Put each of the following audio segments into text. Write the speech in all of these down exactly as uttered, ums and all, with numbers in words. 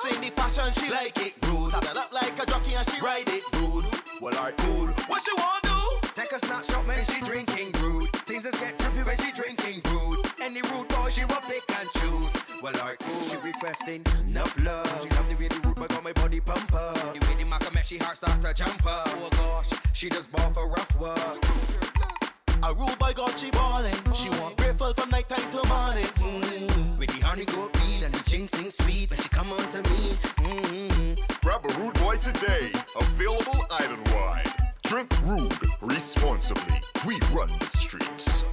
Requesting the passion, she like it. Rude. Saddle up like a jockey and she ride it. Rude. Well, alright, cool. What she want do? Take a snapshot when she drinking. Rude. Things just get trippy when she drinking. Rude. Any rude boy she will pick and choose. Well, alright, cool. She requesting enough love. She love the way the rude boy got my body pump up. The way the maca make she heart start to jump up. Oh gosh, she just ball for rough work. A rude boy got she ballin'. She want grateful from night time to morning. Mm-hmm. With the honey goat weed and the ching sing sweet when she come on to me. Mm-hmm. Grab a Rude Boy today. Available island-wide. Drink Rude responsibly. We run the streets.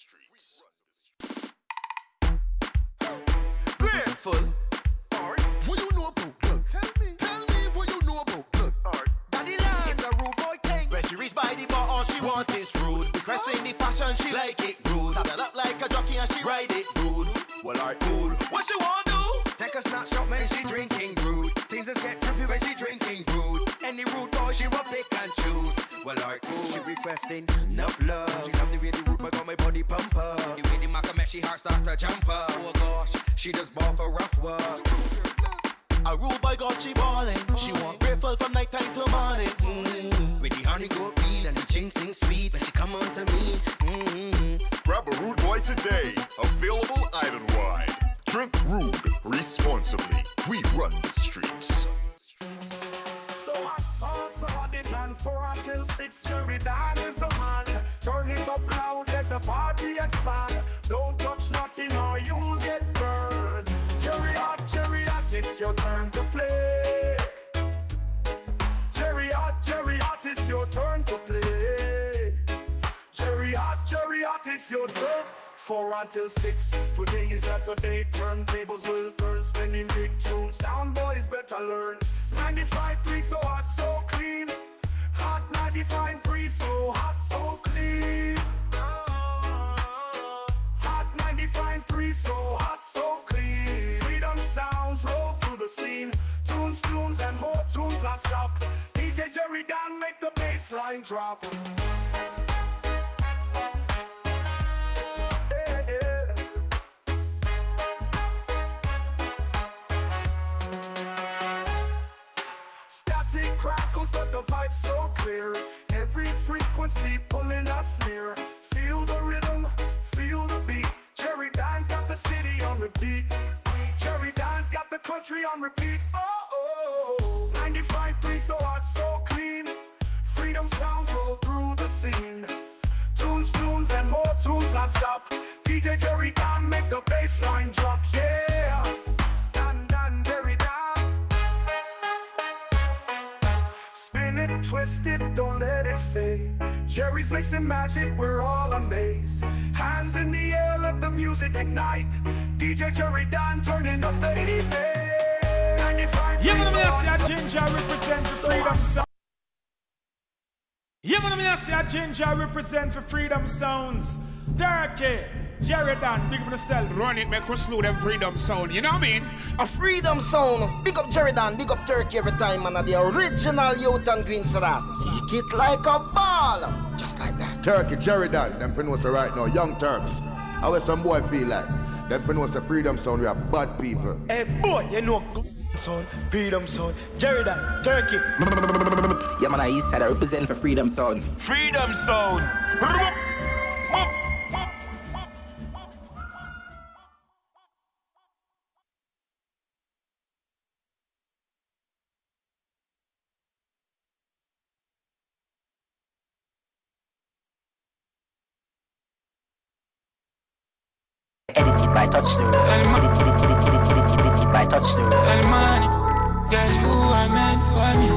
Grateful. What you know about blood? Tell me. Tell me what you know about blood. Daddy love. It's a rude boy thing. When she reach by the bar, all she want is rude. Requesting the passion, she like it. Rude. Saddle up like a jockey and she ride it. Rude. Well, alright, cool. What she want do? Take a snapshot when she drinking. Rude. Things just get trippy when she drinking. Rude. Any rude boy she will pick and choose. Well, alright, cool. She requesting enough love. She love the way the rude boy got my body pump up. The way the maca make she heart start to jump up. Oh gosh, she just ball for rough work. A rude boy got she ballin'. She want grateful from night time to morning. Mm-hmm. With the honey goat weed and the ching sing sweet when she come on to me. Mm-hmm. Grab a Rude Boy today. Available island-wide. Drink Rude responsibly. We run the streets. So I saw somebody plan four until six. Jerry Dan is the man. Turn it up loud, let the party expand. Don't touch nothing or you'll get burned. Jerry hot, Jerry hot, it's your turn to play. Jerry hot, Jerry hot, it's your turn to play. Jerry hot, Jerry hot, it's your turn. Four until six. Today is Saturday. Turntables will turn. Spinning big tunes. Sound boys better learn. ninety-five point three so hot, so clean. Hot ninety-five point three so hot, so clean. Hot ninety-five point three so hot, so clean. Freedom sounds roll through the scene. Tunes, tunes, and more tunes not stop. D J Jerry Dan make the bass line drop. Crackles, but the vibe's so clear. Every frequency pulling us near. Feel the rhythm, feel the beat. Jerry Dan's got the city on repeat. Jerry Dan's got the country on repeat. Oh, oh, ninety-five point three so hot, so clean. Freedom sounds roll through the scene. Tunes, tunes, and more tunes not stop. D J Jerry Dan make the bass line drop. Yeah, Dan, Dan, Jerry Dan. Twist it, don't let it fade. Jerry's mixing magic, we're all amazed. Hands in the air, let the music ignite. D J Jerry Dan turning up the heat. Yeah, man, I see a ginger represent for freedom sound. Yeah, man, I see a ginger represent for freedom sounds. Turkey. Jerry Dan, big up yourself. Run it, make us slow them freedom sound, you know what I mean? A freedom sound. Big up Jerry Dan, big up Turkey every time, man. The original youth and green so that. Kick it like a ball. Just like that. Turkey, Jerry Dan, them for know so right now, young Turks. How will some boy feel like? Them for know so freedom sound, we are bad people. Hey boy, you know sound, freedom sound, Jerry Dan, Turkey. Yeah, man, I east side I represent for freedom sound. Freedom sound. Edited by Touchstone. Edited, edited, edited, edited, edited by Touchstone. El money, girl, you are meant for me.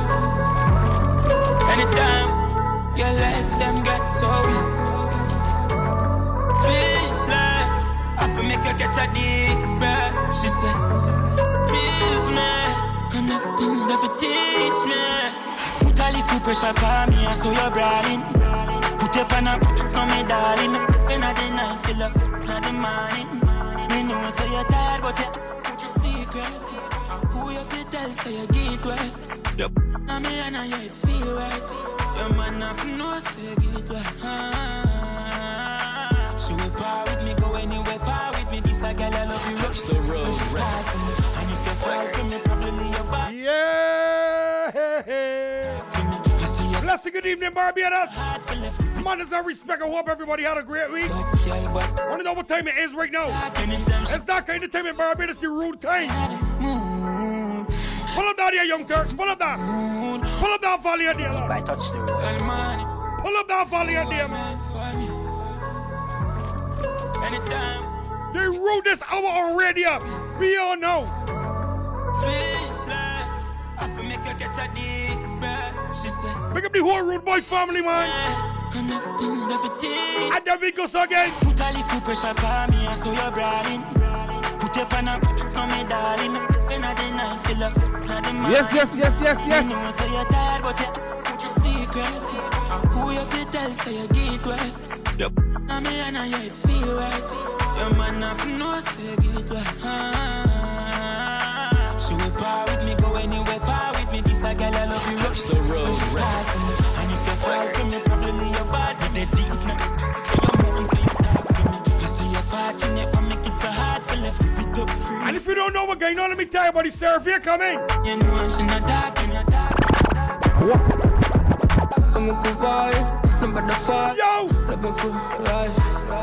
Anytime your legs them get so weak, speechless. I feel make her catch a deep breath. She said, tease me, enough things that you teach me. Put a little pressure on me, I saw your brain. Put your pan up on me, darling. In the night, feel up in the morning. Me know say you're tired, but you're just secret. And who you feel tell say you get right. Yep. And me and you feel right. Your man have no say you get right. Ah, she will power with me, go anywhere far with me. This a girl I love you. Touch the road. And if you fall from me, say good evening, Barbados. Manners and respect. I hope everybody had a great week. Want to know what time it is right now? It's that kind of time in Barbados, the rude time. Pull up down here, young Turks. Pull up down. Pull up down, Valley and there. Pull up down, Valley and there, man. The rudest hour on radio. We all know. Pick up the whole Rude Boy family, man. And then we go so again. Put a little pressure on me, I saw your brine. Put your pan up on me, darling. Yes, yes, yes, yes, yes. You know, so you're tired, but you're secret. Who you feel tell, say you get wet. Yep. I mean, I know you feel right. Your man have no say you get wet. She will power with me, go anywhere far with me. This a girl I love you. Touch the road, right? And if you fall from me, probably your body, they think me. Your mom say you talk to me. I say you're fighting it, but make it so hard for left if it up free. And if you don't know what's going on, let me tell you about the survey coming. You know she not talking, you're talking. I'm a good vibe, number the five. Yo! Living for life.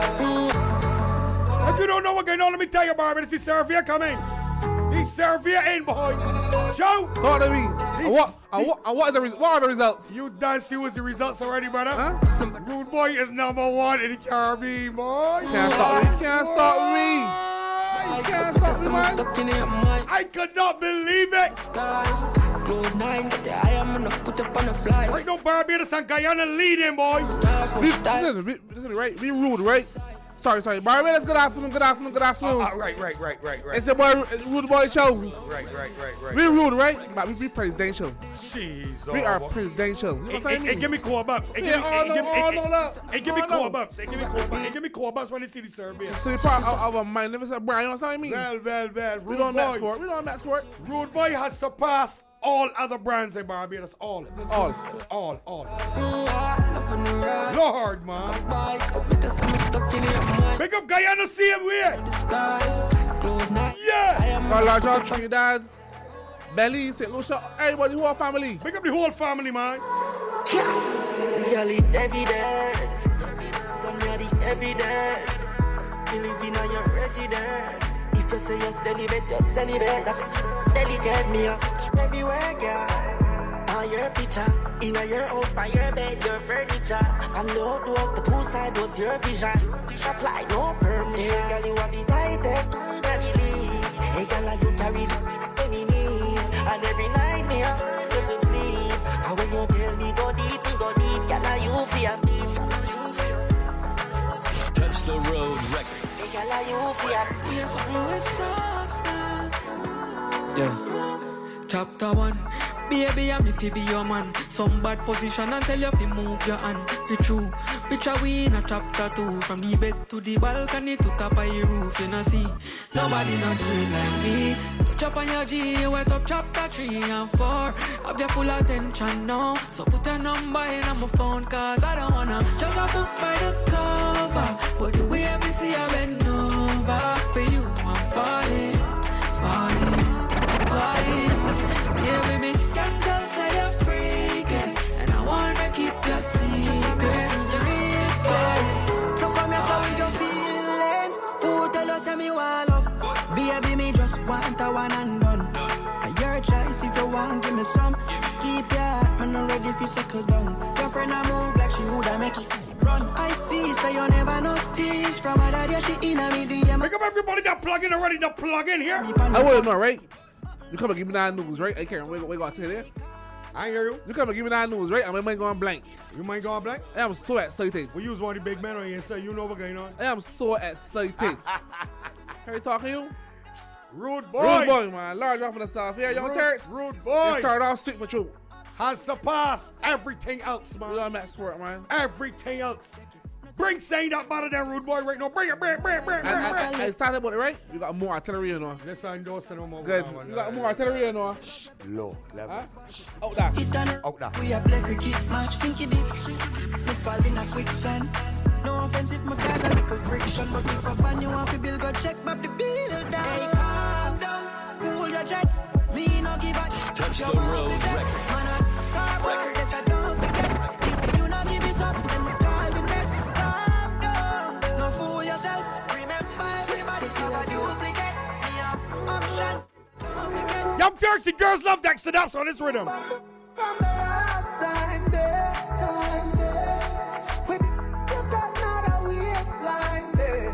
If you don't know what's going on, let me tell you, Barbara, it's the survey coming. The survey in, boy. Joe! Talk to me. And what, and what, and what, are the res- what are the results? You done see what's the results already, brother? Huh? Rude Boy is number one in the Caribbean, boy. Can't stop me. Can't stop me. Can't stop me, man. I could not believe it. Cloud nine, get the eye, I'm gonna put up on a fly. Right now, Barbados and Guyana leading, boy. We, listen, we, listen, right? We rude, right? Sorry, sorry. Barbados, good afternoon, good afternoon, good afternoon. Uh, uh, right, right, right, right, right. It's a boy, Rude Boy show. Right, right, right, right. We rude, right? But we be presidential. Jeez, we are boy. presidential. You know what I'm saying? Hey, give me core bumps. Hey, give me, hey, give me, hey, give me core bumps. Hey, give me core bumps. Hey, give me core bumps when they see the survey. So the part of our magnificent brand, you know what I mean? Well, well, well. We don't match sport. We don't match sport. Rude Boy has surpassed all other brands in Barbados. All. All. All, all. Lord, man. Pick up Guyana same way. Yeah. Well, large out Trinidad, Belize, Saint Lucia, everybody, whole family. Pick up the whole family, man. Girl, it evident. Come here, the evidence. You live in your residence. If you say you're celibate, you're celibate. Delicate me up everywhere, girl. On your picture, in your house, by your bed, your furniture. And low doors, the poolside was your vision. I fly, no permission. Hey, girl, you are the tightest, body lead. Hey, girl, you carry the any need. And every night, me up, go to sleep. And when you tell me go deep, me go deep. Girl, you feel deep. Touch the road record. Hey, girl, you feel Yeah. Chapter one. Baby, I'm if you be your man. Some bad position and tell you if you move your hand. If you true, picture we in a chapter two. From the bed to the balcony to top of your roof. You know see, nobody not do it like me. Touch up on your G, wet up chapter three and four. Have your full attention now. So put a number in on my phone, cause I don't wanna judge a book by the cover. But the way I see I bend over. For you, I'm falling, falling, falling. Yeah, baby, can't tell say you're freaking. And I wanna keep your secrets. You're real funny. Look at me, so your feelings. Who tell us me want love? Baby, me just want a one and done. And your choice if you want, give me some. Keep your heart, man, I'm ready if you settle down. Your friend I move like she woulda make it run. I see, so you never notice. From other day, she in a me D M. Pick up everybody that plug in already, that plug in here. I wouldn't know, right? You come and give me that news, right? I can't wait, wait, go sit there. I hear you. You come and give me that news, right? I might go on blank. You might go on blank? I am so excited. We use one of the big men on here, so you know what's going on. I am so excited. Harry talking to you? Rude Boy. Rude Boy, man. Large off in the south here, young Turks. Rude Boy. It started off sweet patrol. Has surpassed everything else, man. We don't match sport, man. Everything else. Bring saying that better than Rude Boy right now. Bring it, bring it, bring it, bring it, bring it. I, I, I started about it, right? You got more artillery, you know. Let's endorse no more. Good. You got more artillery, you know. Shh. Low level. Huh? Out there. Out there. We a play cricket match, sink it deep. Me fall in a quicksand. No offense if my cause a little friction, but if a ban you want to build, go check back the build down. Hey, calm down, cool your jets. Me no give a Touch the road record. Man, a star boy that I don't forget. Young Turks, the girls love Dexter Daps on this rhythm. From the last time there, time there, with you got not a waistline there.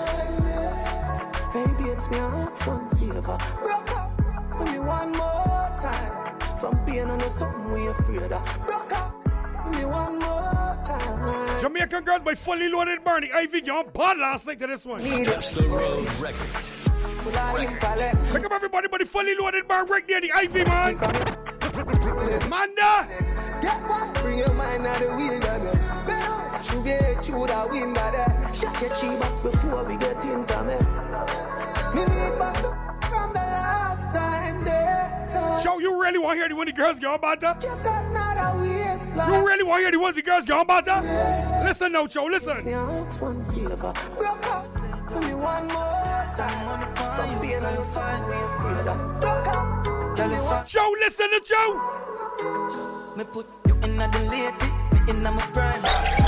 Hey babes, me ask one favor, broke up for me one more time. From being on the something we afraid of, broke up for me one more time. Jamaican girls by Fully Loaded Bernie. I think you're bad last night to this one. Touch the road record. Pick up everybody by the Fully Loaded Bar right there, the I V, man. Manda. Get what? Bring your mind out the wilderness. I should get you that wind that. Shut your chi box before we get into me. Me need back from the last time there. Joe, you really want to hear the one the girls go about that? You got not a waistline. You really want to hear the ones the girls go about that? Yeah. Listen now, Joe, listen. Me ask one favor. Broke up for me one more time. From being on the side we afraid of. Broke up. Joe, listen to Joe. Me put you in the latest, me in my prime.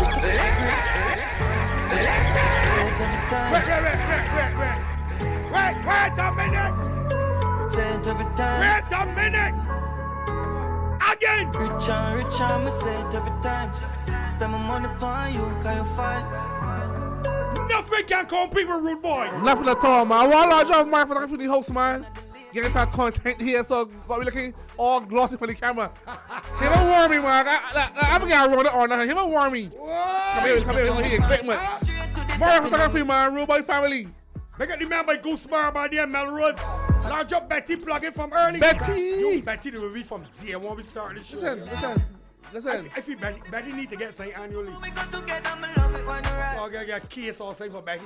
Wait, wait, wait, wait, wait, wait. Wait, wait a minute. Say it every time. Wait a minute. Again. Rich and rich and me say it every time. Spend my money upon you, can you fight? Nothing can compete with Rude Boy. Nothing at all, man. One large job, man, for the host, man. Getting some content here, so got me looking all glossy for the camera. He don't warn me, man. I, I, I, I'm gonna run it on now. He don't warn me. What? Come here, come here, come here, equipment. More photography, man. Rude Boy family. They got the man by Goose Bar by there, Melrose. Large up Betty plug-in from early. Betty! Yo, Betty, they will be from day one we start this show. Listen, listen, listen. I, I feel Betty, Betty need to get some annually. Oh, get get a case or something for Betty.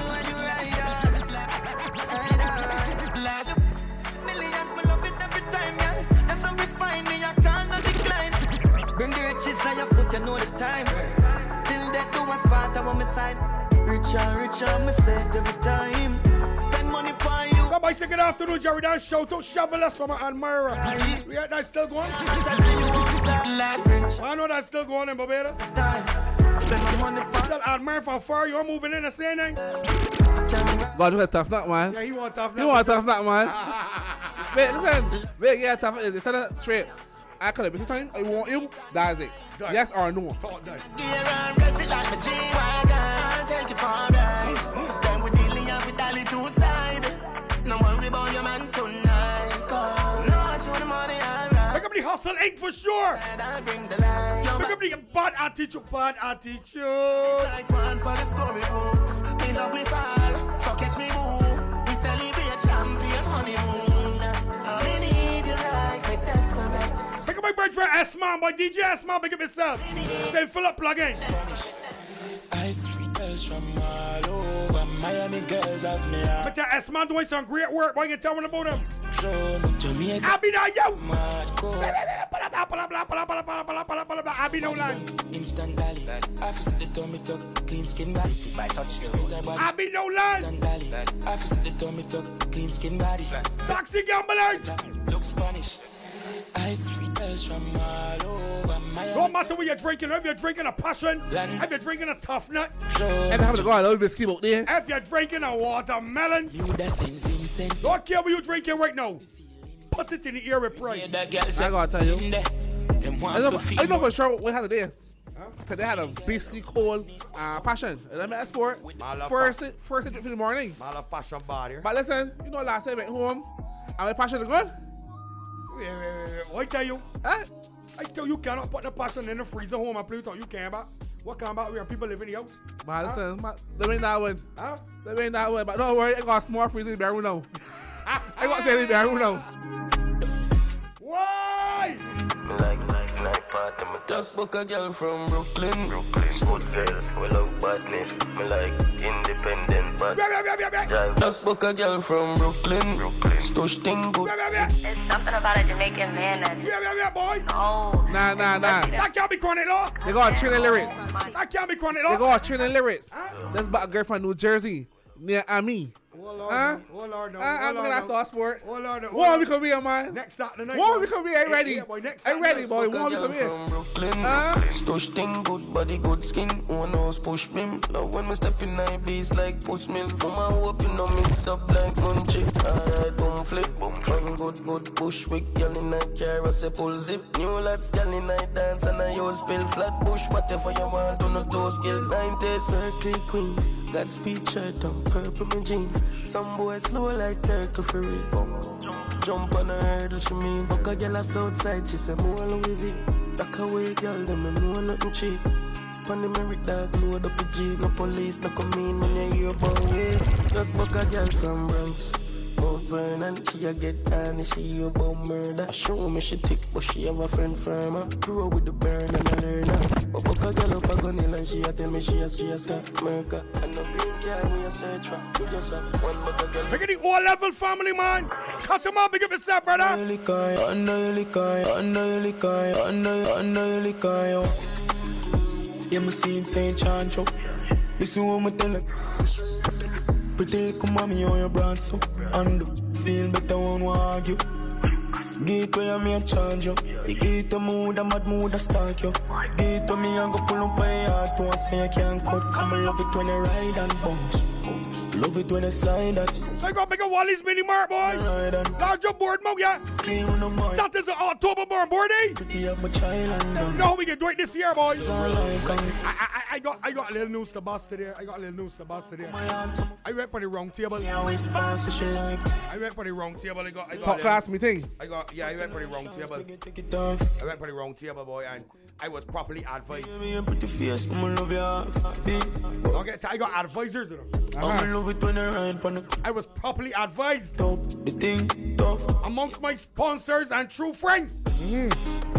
Millions, me love it every time, yeah. That's how we find me, I can't not decline. Bring the riches on your foot, you know the time. Till that do a spot, I want me side. Richer, richer, me say it every time. Spend money on you. Somebody say good afternoon, Jerry Dan. Shout out Shovelers from an admirer. Yeah, that's still going? I know that's still going in Barbados. Spend my money on still admire from far. You're moving in the same thing. God, you want tough nut, man. Yeah, he want tough nut. You want tough nut, man. Wait, listen. Wait, yeah, tough is it? Tell it straight. I could have been time. I want you. That's it. Done. Yes or no? Talk done. Take it for a ride. Then we dealing up with Dolly two side. No worry about your man tonight. No, I show the money, alright. Pick up the hustle ink for sure. Pick up the bad attitude, bad attitude. Like one for the storybooks. Me love me fall, so catch me boo. We celebrate champion honeymoon. I need you like me desperate. Pick up my bird for S-Man, boy. D J S-Man, pick up yourself. Same full up plug-in. I see girls from all over. Miami girls have me out. But that S-Man doing some great work. Boy, you tell me about him. Jamaica. I'll be there, yo. I'll be no land. Instant dally. I feel the tummy tuck, clean skin body. My touch the road. I'll be no land. I feel the tummy tuck, clean skin body. Taxi gamblers. Look Spanish. I see girls from all over. Miami. Don't matter what you're drinking. If you're drinking a passion, if you're drinking a tough nut, and having to go out a little bit skip out there. If you're drinking a watermelon, don't care what you're drinking right now. Put it in the ear with pride. I gotta tell you. I know, I know for sure we had it there. Huh? They had a basically cold uh, passion. And I met a sport. First, first drink in the morning. Mala passion bar here. But listen, you know, last time I went home, and my passion is good. Wait, wait, wait, wait. What I tell you? Huh? I tell you, you cannot put the passion in the freezer home and play with it. You can't, but what kind of where people live in the house? But listen, huh? They ain't that one. Huh? They ain't that one. But don't worry, I got a small freezer in the bedroom now. I got to say in the bedroom now. Why? Like, like, like, part of me. Just book a girl from Brooklyn. Brooklyn. Good girls, we love badness. Me like independent, but yeah, yeah, yeah, yeah. Just book a girl from Brooklyn. Brooklyn. Stush thing good. Yeah, yeah, yeah. It's something about a Jamaican man that. Yeah, yeah, yeah, boy. Oh. Nah, nah, nah. That can't be chronic law. They got training lyrics. That can't be chronic law. They got training lyrics. Huh? Just about a girl from New Jersey near Ami. Oh Lord, huh? no. Oh Lord, no. Uh, I'm oh, looking at Sauce Sport. Oh Lord, no. One we come here, man. Next Saturday night. One we come here. Ain't ready. Yeah, boy. Next Ain't ready, boy. One we come here. Huh? Stush thing good, body good skin. One nose push me. Love when we step in my beats like push milk. Come on, open no mix up like country. Alright, boom flip, boom fun good, good bushwick, girl in a car, I say pull zip. New lads, girl in a dance and I use spill flat bush. Whatever you want, on a toe skill, nineties. Circle queens, Godspeed shirt and purple my jeans. Some boys slow like turtle for real. Jump on a hurdle, she mean. Buck a girl a southside, she say more Louis V. Back away, girl, them no know nothing cheap. On the merit dog, load up the jeep. No police, no come in when you hear about it. Just buck a girl from Bronx. Mount Vernon, she a get on, she about murder. Show me she thick, but she have a friend from her. Grow with the burn and I learn her. But buck a girl up a gun in and she a tell me she has, she has got Merca. And no green card we a search for. We just have one buck a girl. Look at the O-level family, man. Cut them up, big up yourself, brother. Under your liquor, under your liquor, under your liquor. Yeah, me see it Saint Chancho. This is what me tell it. Pretty little mommy on your brand so. And the feel better when we argue. Get where me a charge you. You get to mood, a mad mood, a stalk you. Get to me and go pull up my heart. To say you can't cut. Come and love it when you ride and bounce. Love it when you slide that. I got make a Wally's mini mart, boy. Large up board, mug, yeah. That is an October born board, eh? Pretty up my child and down. No, we can do it this year, boy. I, I, I got I got a little news to bust today. I got a little news to bust today. I went for the wrong table. I went for the wrong table. I got, I got top class me thing. I got, yeah, I went for the wrong table. I went for the wrong table, boy, and I was properly advised. Don't get I got advisors, you know. Uh-huh. I was properly advised. Top, the thing, tough. Amongst my sponsors and true friends. Mm-hmm.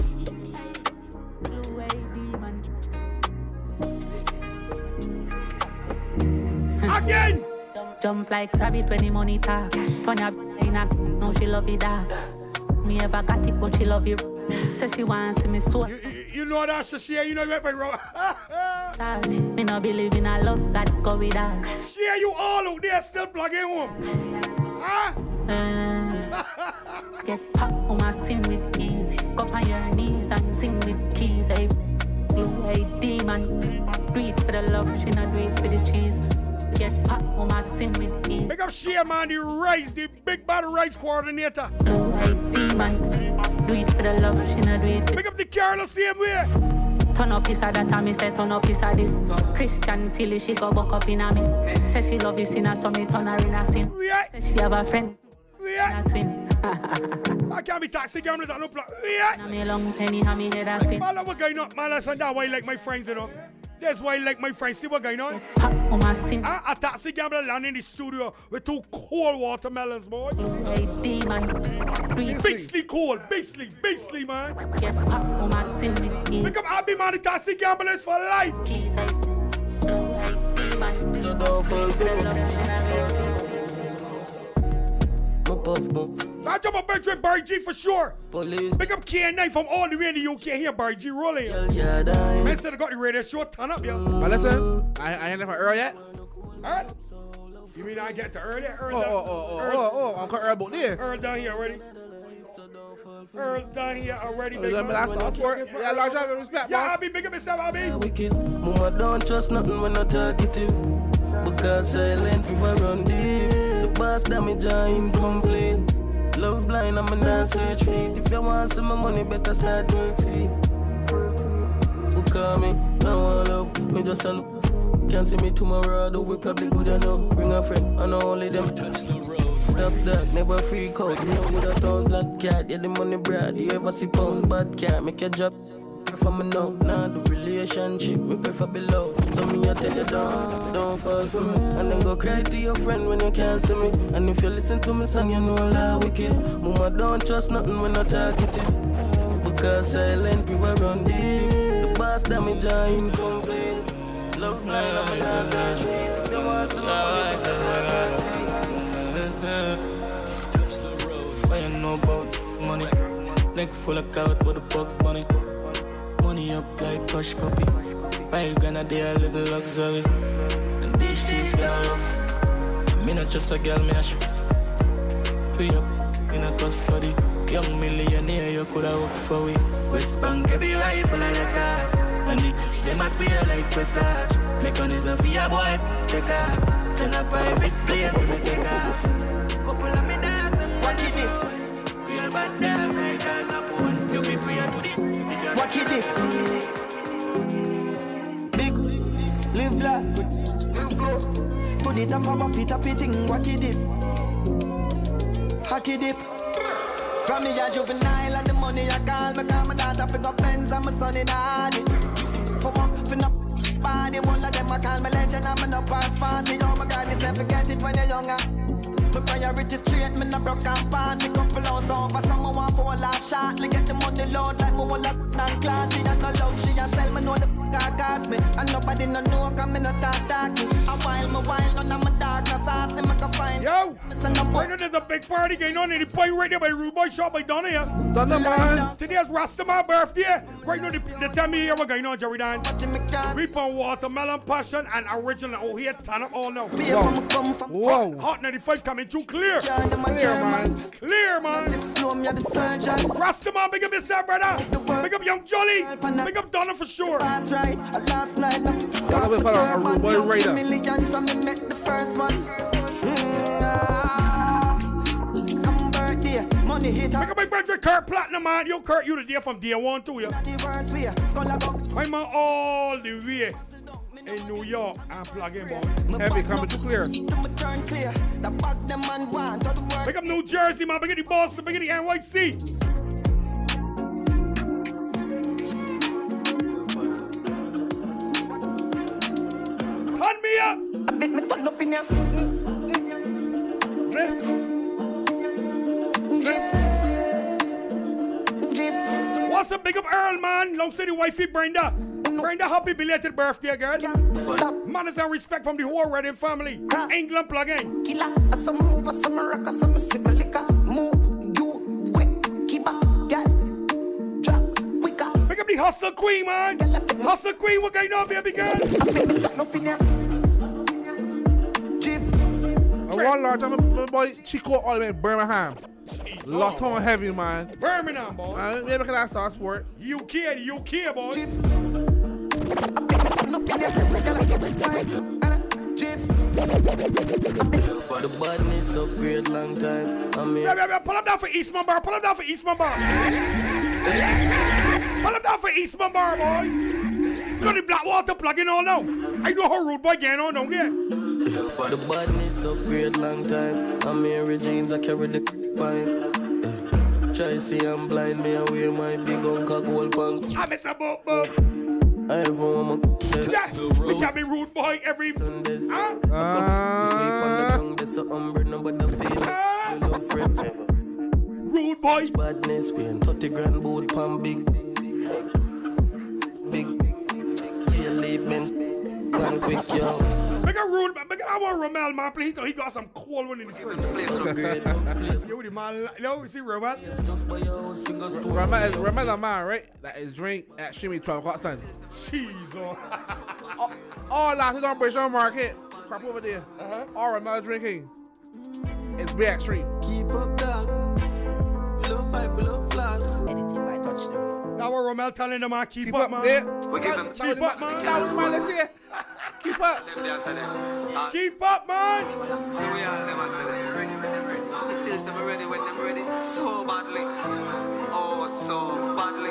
Again! Jump like rabbit when the money talk. Turn your in a no, she love it that. Me ever got it, but she love it. Say she wants me so. You, you, you know that, Shia, you know you went for wrong. Me no believe in a love that go with that. Shia, you all out there still plugging home. Huh? Uh, get pop on my sing with ease. Go on your knees and sing with keys. Hey, blue hey demon. Do it for the love, she not do it for the cheese. Get pop on my sing with ease. Make up Shia, man, the rice, the big bad rice coordinator. Blue hey demon. Do it for the love, she not do it for. Make up the Carol the same way. Turn up is a that time, me say turn up is a this. Christian Philly, she go buck up in a me. Say she love is in a so me turn her in a sin. Say she have a friend. Yeah. A twin. I can't be taxi gamblers and no plan. Yeah. Me long penny, have me head a spin. Man, what going on? Man, listen, that's why I like my friends, you know. That's why I like my friends. See what going on? Uh, a taxi gambler land in the studio with two cold watermelons, boy. Hey, demon. Basically cold. Basically, basically, man. Get pop on my sin with keys. Make up Abby, man, the taxi gamblers for life. Keys, hey. Hey, demon. So don't fall for it. I jump up Benjamin Barry G for sure. Police. Pick up K nine from all the way in the U K here, Barry G rolling. Yeah, yeah, man said I got the radio show turn up, yo. But listen, I, I ain't never early yet. Alright? You mean I get to early? Earl oh, down, oh, oh, Earl, oh, oh, I'm Earl about there. Earl down here already. Earl down here already, big man. Yeah, large job of respect, yeah, I'll be big up myself, I'll be. Wicked. Mama don't trust nothing when I talkative. Because silent river run deep. The boss damage are incomplete. Love blind, I'm in a search for it. If you want some money, better start work for it. Who call me? No one love me, just a look. Can't see me tomorrow, though we probably good enough. Bring a friend, I know only them. Touch the road. Top that, never freak out. You know with a tongue black cat, yeah, the money brad. You ever see pound bad cat, make your drop. Prefer me now, nah, the relationship, me prefer below. So me I tell you don't, don't fall for me. And then go cry to your friend when you can't see me. And if you listen to me song, you know I'm wicked. Mama don't trust nothing when I talk it in. Because silent river run deep. The boss damage are incomplete. Love line, I'm in a search for it. If you want some money, better start for it. Touch the road. What you know about money? Leg full of cow with the box money. Money up like hush puppy. Five grand a day, I live a luxury. And these streets feel love. Me not just a girl, me a shit. Free up in a custody. Young millionaire, you coulda worked for we. West Bank, every life full of letter. And it, they must be a lights per starch. Mechanism for your boy, take off. Send a private plane for me take off. Couple of minutes. the top of a fit up thing, wacky dip. Hacky dip. From me a juvenile and the money I call me call my daughter for go Benz and my son in a hardy. For work, for no body, one of them I call me legend and me no pass party. Oh my God, me never forget it when you're younger. My priority straight, me no broke and pan. Me couple hours over, someone want for a laugh shot. Like get the money load like me want a non-class. She has no love, she has sell me know the f*** cost me. And nobody no know, cause me no talk talky. A while, me while, none of my darkness, I see me can find. Yo, right now there's a big party going on in the point right there by the Rude Boy shop by Donna here. Donna, man. Today's Rastaman birthday. Right now the, the time of year we're going on, Jerry Dan. Reaper, watermelon, passion, and original. Oh, here, turn up all now. Whoa. Hot, hot ninety-five coming too clear. Clear, man. Clear, man. Rastaman, big up yourself, brother. Big up Young Jolly. Big up Donna for sure. That's right. Last night, Donna will follow a Rude Boy Raider. Millions from me met the first one. Come birthday, money hit. Big up my brother Kurt Platinum, man. Yo, Kurt, you the day from day one to you. I'm all the way in New York and plug in, boy. Heavy coming too clear. Pick up New Jersey, man. Pick up the Boston. Pick up the N Y C. Turn me up. I bet me turn up in your Drift. Drift. Drift. What's up, big up Earl, man? Long City wifey Brenda. Brenda, happy belated birthday, girl. Manners and respect from the whole Redding family. England plug in. Killer, some move, some rock, some sip liquor. Move, you, quick, keep up, girl. Drop, quicker. Pick up the Hustle Queen, man. Hustle Queen, what going on, baby girl? And one large, I'm my boy Chico all the way in Birmingham. Lot on heavy, man. Birmingham, boy. Uh, maybe can I start sport? U K, the U K, boy. The badness upgrade long time. I mean, yeah, yeah, yeah. Pull up down for Eastman Bar. Pull up down for Eastman Bar. Pull up down for Eastman Bar, boy. You know the Blackwater plug-in all now. I know how Rude Boy getting on down there. The badness upgrade long time. I'm Mary James, I carry the pine. Try see I'm blind, me away my big uncle gold punk. I miss a boop boop. I ever want my yeah, we can be Rude Boy every Sundays. Huh? Uh, sleep on the tongue, there's a umbre, nobody feel uh, we love friend. Rude Boy. Badness, paying thirty grand boot pan big. Big, big, G L A Benz, pan quick, yo. Make a Rude, make a one Romel, man, please. He got some cold one in the fridge. You the man, no, you see Romel? Romel is Romel a man, right? That is drink at Shimmy twelve o'clock Sunday. Jeez, oh. All last week on Bridgetown Market, crap over there. Uh-huh. All Romel drinking. It's Be Extreme. Keep up, dog. Love five, love flags. Edited by Touchdown. Now what Romel telling them, man, keep, keep up, up, man. Yeah. We give them keep keep up, man. That was man, let's see it. Keep up. Keep up, man. So we all them say we still say we're ready when them ready. So badly. Oh, so badly.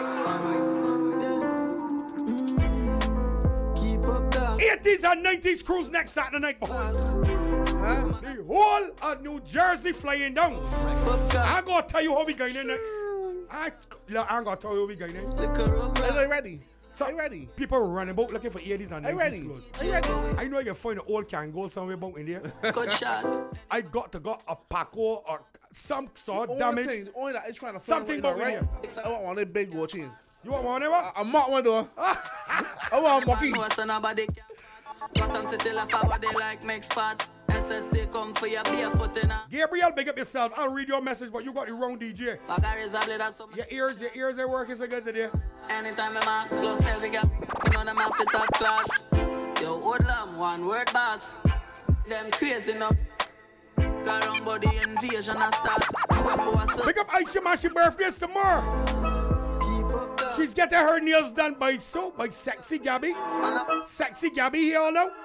Keep up, dog. eighties and nineties cruise next Saturday night, boy. Huh? The whole of New Jersey flying down. I'm going to tell you how we going in next. I, I'm going to tell you how we going in. Are you ready? So, are you ready? People running about looking for eighties and nineties ready? clothes. Are you ready? I know you can find an old can gold somewhere about in there. Good shot. I got to got a Paco or some sort of the damage. Thing, the only that is trying to something about right here. I want one of the big gold chains. You want one of them? I'm not one though. I want a monkey. Gotham City laugh about they like make spots. S S D come for your barefoot in a Gabriel, big up yourself. I'll read your message, but you got the wrong D J. Your ears, your ears are working so good today. Anytime I'm out, close every gap. You know them off the top class. Yo, Woodlam, one word boss. Them crazy enough. Got on body invasion and start. Big up Aisha, man, she birthday's tomorrow. She's getting her nails done by so by Sexy Gabby. Sexy Gabby here all now.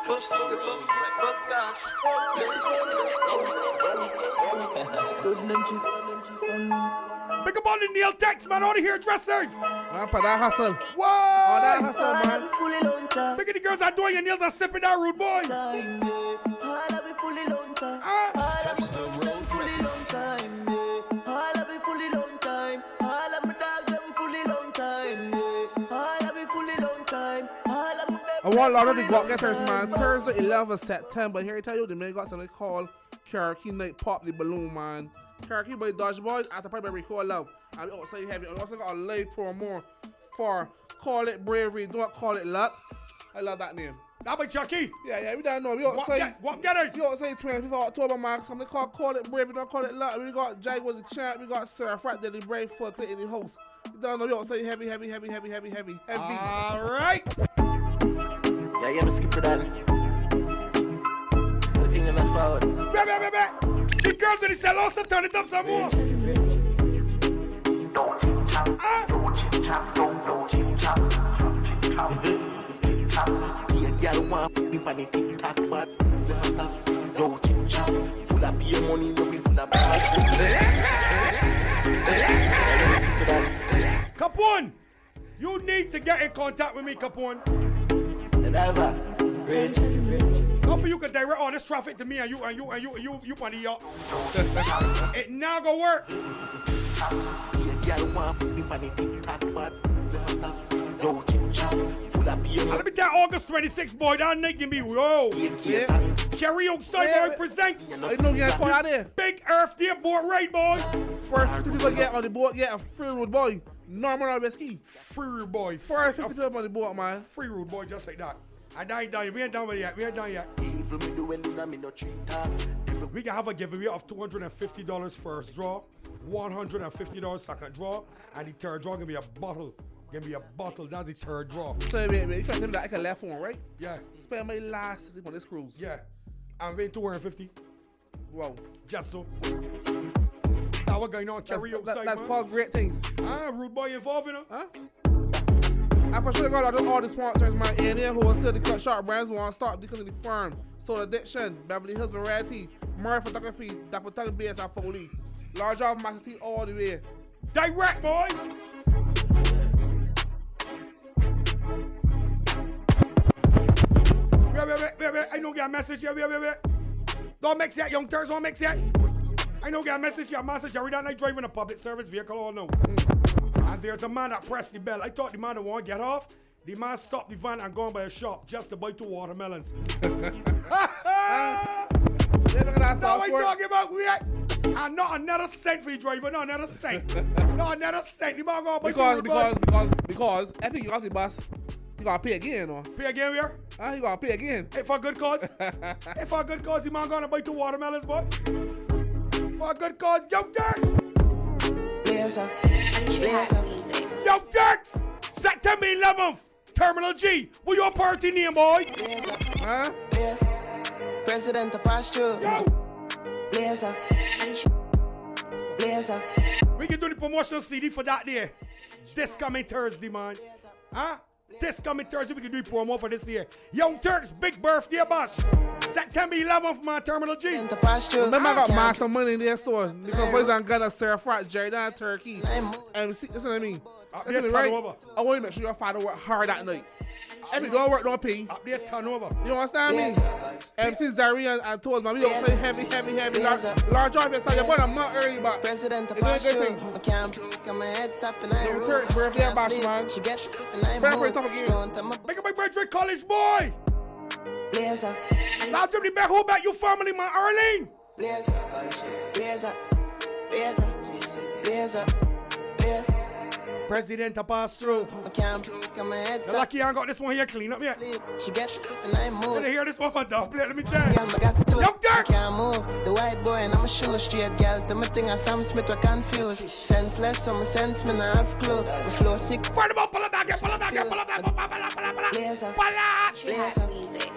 Big up all the nail techs, man, all the hairdressers. Man, for that hustle. Whoa! Oh, that hustle, man. Big up the girls are doing your nails and sipping that Rude Boy. I want a lot of the go getters, man. Thursday, eleventh of September. Here I tell you, the man got something called Karaoke Night Pop the Balloon, man. Karaoke by Dodge Boys after probably record love. And we also have it. I also got a live promo for Call It Bravery, Don't Call It Luck. I love that name. That by Chucky? Yeah, yeah, we don't know. We also say, what getters? We also say twenty-fifth of October, man. Something called Call It Bravery, Don't Call It Luck. We got Jag with the champ. We got Sir Frat Daily Brave for Clinton the host. We don't know. We also say heavy, heavy, heavy, heavy, heavy, heavy, heavy. All right. Yeah, yeah, skip to that. The thing not forward. Wait, wait, wait, wait. The girls in the cell also turn it up some more. Yeah, girl want me on the TikTok, but yo, chip chop, full of beer money, no be full of bags. Capone, you need to get in contact with me, Capone. Not for you can direct all this traffic to me and you and you and you and you you on the yacht. It now gonna work. And let me tell August twenty-sixth, boy, that night give me whoa. Yeah. Karaoke Side Yeah. Boy presents. I know you call out there. Big Earth Day boat ride, boy. First fifty people get on the boat, get a free road boy. Normal or risky. Free road boy. First fifty people on the boat, man. Free road boy, just like that. And I ain't done yet. We ain't done with it yet. We ain't done yet. We can have a giveaway of two hundred fifty dollars first draw, one hundred fifty dollars second draw, and the third draw gonna be a bottle. Gonna be a bottle. That's the third draw. So wait, wait, you trying to tell me that I can left one, right? Yeah. Spend my last sleep on this cruise. Yeah. I'm paying two hundred fifty. Wow. Just so. Now what going on? Karaoke That's, side, that's man. called great things. Ah, rude boy involved, you know? Huh? I for sure got all, all the sponsors, man. A and A Wholesale, the Cut Sharp Brands, want to start because of the firm. Soul Addiction, Beverly Hills Variety, Murray Photography, Dapper Tucker B S and Foley. Large off Master T all the way. Direct, boy! Wait, wait, wait, wait, wait. I know get a message here. Wait, wait, wait. Don't mix yet, young Turks, don't mix yet. I know get a message here. Master Jerry, that night driving a public service vehicle all now. Mm. And there's a man that pressed the bell. I thought the man that want to get off. The man stopped the van and gone by a shop just to buy two watermelons. Now I talking about we and not another cent for the driver, not another cent. Not another cent. The man gonna buy because, two because, because, because, I think you got the bus. You gotta pay again, or? Pay again, where? Ah, uh, you gotta pay again. Hey, for a good cause. Hey, for a good cause, the man gonna buy two watermelons, boy. For a good cause, Young Turks. Blazer, Blazer. Young Turks, September eleventh, Terminal G. What your party name, boy? Blazer, huh? Blazer. President of Pasture. Yo. Blazer, Blazer. We can do the promotional C D for that day. This coming Thursday, man. Huh? This coming Thursday, we can do the promo for this year. Young Turks, big birthday bash. September eleventh, man, Terminal G. Remember, I got master money in there, so because boys and gonna serve frat, Jerry down Turkey. And see, listen to me. Up Listen there, to me, right? turnover. I want you to make sure your father work hard that night. If you don't work, don't pay. Up there, turnover. You understand me? M C Zari and, and told me, we don't say heavy, heavy, heavy. Large, large office, so you're born a month early, but President of you're doing good Pasture. things. I can't come my head top and I Young roof. Turks, birthday bash, man. She get and I Birthday move. top again. Don't tell my Make up my birthday college, boy. Blazer, Now, to the back, who back you family, man, Arlene? Blazer, Blazer, Blazer, Blazer, Blazer. President of pass through. I can't come my head You're top. lucky I ain't got this one here clean up yet. She get and I move. Did you hear this one on the plate? Let me tell you. Girl, I got to Young Turks. I can't move. The white boy and I'm a shoe straight girl. To my thing and Sam Smith were confused. Senseless, so my sense me not have clue. The flow sick. Fire them up, pull it back, pull it back, pull it back, pull it back, pull it back. Blazer, Pull Blazer,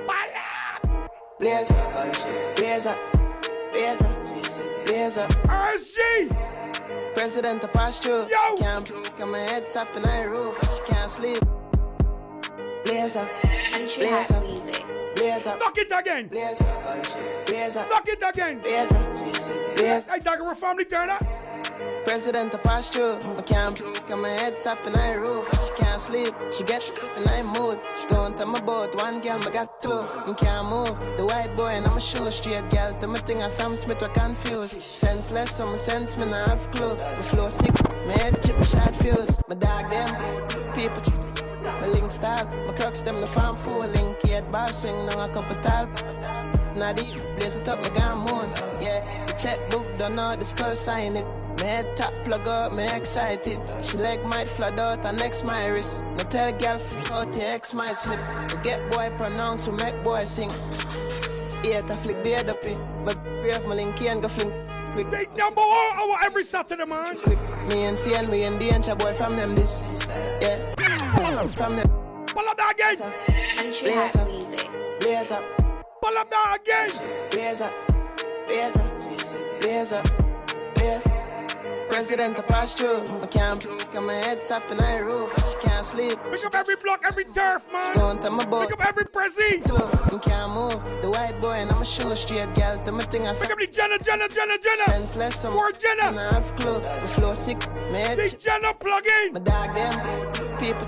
it. Blazer, Blazer, Blazer, R S G. President of Pasture. Yo. Can't come my head top and I roof. She can't sleep. Blazer, Blazer, Blazer, Knock it again. Blazer, Blazer, Knock it again. Blazer, Blazer. Hey, Dagger family turn up. President of Pasture. I can't come my head top and I roof. She can't sleep. She get and I mood. Don't tell me about one girl, I got two. I can't move. The white boy and I'm a shoe straight girl. To my thing and Sam Smith were confused. Senseless, so my sense me not have clue. The flow sick. My head chip, my shot fuse. My dog them. People. My link style, my clocks them the farm full link. Yeah, bar swing, now a couple tall. Now the blaze it up, me gone moon. Yeah, the checkbook, don't know the skull sign it. My head top plug up, me excited. She leg might flood out, her next my wrist. Me tell girl, f*** out, the X might slip. The get boy pronounce, we make boy sing. Yeah, to flick the head up it. But brave my link and go fling. Quick. They number one hour every Saturday, man. Quick, me and C and me and danger boy from them this. Yeah, from them. Pull up that again. Blaze up, blaze up. Pull up that again. Blaze up, blaze up, blaze up, blaze up. President to pass through. I can't got my head top in the roof. She can't sleep. Pick up every block, every turf, man. Don't tell my boy. Pick up every prezi. I can't move. The white boy and I'm a shoe straight girl. To my thing I pick up the Jenna, Jenna, Jenna, Jenna. Senseless. For Jenna. I have clue. The flow sick. Man. Big Jenna plug in. My dog them. People.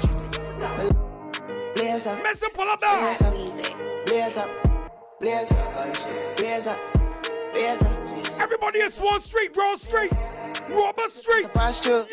Blaze up. Mess up, pull up that. Blaze up. Blaze up. Blaze up. Blaze up. Blaze up. Everybody is Swan Street, Broad Street. Robert Street. Yo.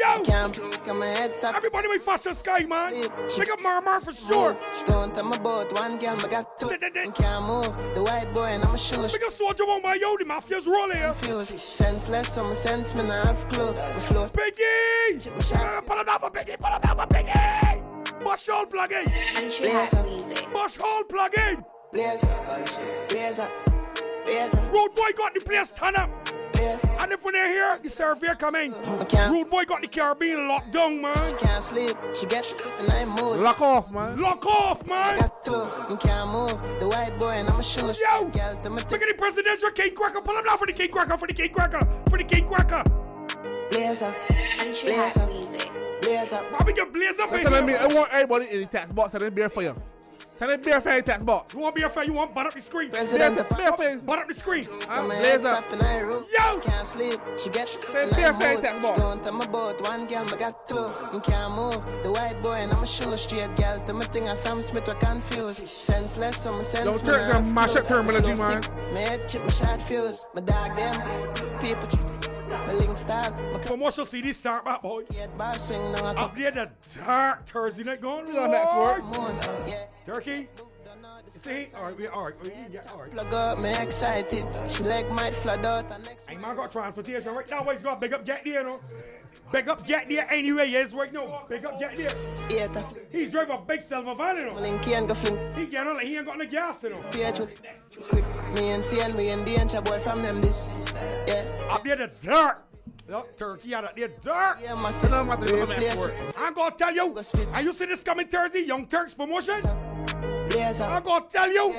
Yo. Everybody with Fashion Sky, man. Pick up Marmar for sure. Don't tell me about one girl, I got two. Can't move. The white boy and I'm a shoe. Pick up Soldier One by Yo, the Mafia's rolling here. Senseless, so my sense, man, I have clue. The flow. Biggie! Uh, pull it down for Biggie, pull it down for Biggie! Bush hole plug in. Blaze up. Bush hole plug in. Blaze up. Blaze up. Blaze up. Road boy got the place turn up. Yes. And if when they hear the surveyor coming, Rude boy got the Caribbean locked down, man. She can't sleep, she get and I move. Lock off, man. Lock off, man. I got two, I can't move. The white boy and I'm a shoe. Yo, look at the presidential king cracker. Pull him down for the king cracker, for the king cracker, for the king cracker. Blaze up, blaze up, blaze up. Bobby get blaze up. Listen, I mean, I want everybody in the tax box and then beer for you. Send a beer for your tax box. You want beer for you want butt up the screen. President beer, beer for you. Butt up the screen. Blaze up. Yo. Can't sleep. She get Send beer for your tax box. Don't tell me about one girl, I got two. I can't move. The white boy and I'm a shoe straight girl. To my thing, I Sam Smith, we're confused. Senseless, so my sense. Don't turn some mash up terminology, man. My head chip, my shot fuse. My dog, them. People. My link style. Promotional C D start back, boy. Bar swing now. Up there, the dark Thursday night going. You know next word. Turkey. See? Alright, we alright. Yeah, alright. Plug up, me excited. She leg might flood out. I man got transportation right now. He's got big up Get there, no? Big up Get there anyway, yes, right now. Big up Get there. Yeah, he's driving a big silver van, you know. Linky and go fling. He get on, he ain't got no gas, you know. Quick, me and C and me and danger boy from them this. Yeah. Up there, the dirt. Look, Turkey out there, dirt. Yeah, my sister. I'm gonna tell you. Are you see this coming Thursday? Young Turks promotion? Blaze up. I'm gonna tell you.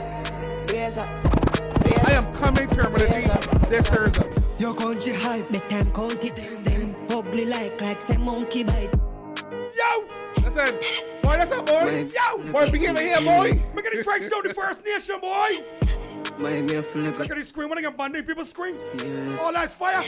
Blaze up. I am coming terminology this Thursday. Your country hype, make time count it. Then ugly like like some monkey bite. Yo! Listen, boy, that's up, boy. Yo! Boy, begin right here, boy. Make the track show the First Nation, boy. My me feel like look at this screen. When they get banding, people scream. Oh, that's fire.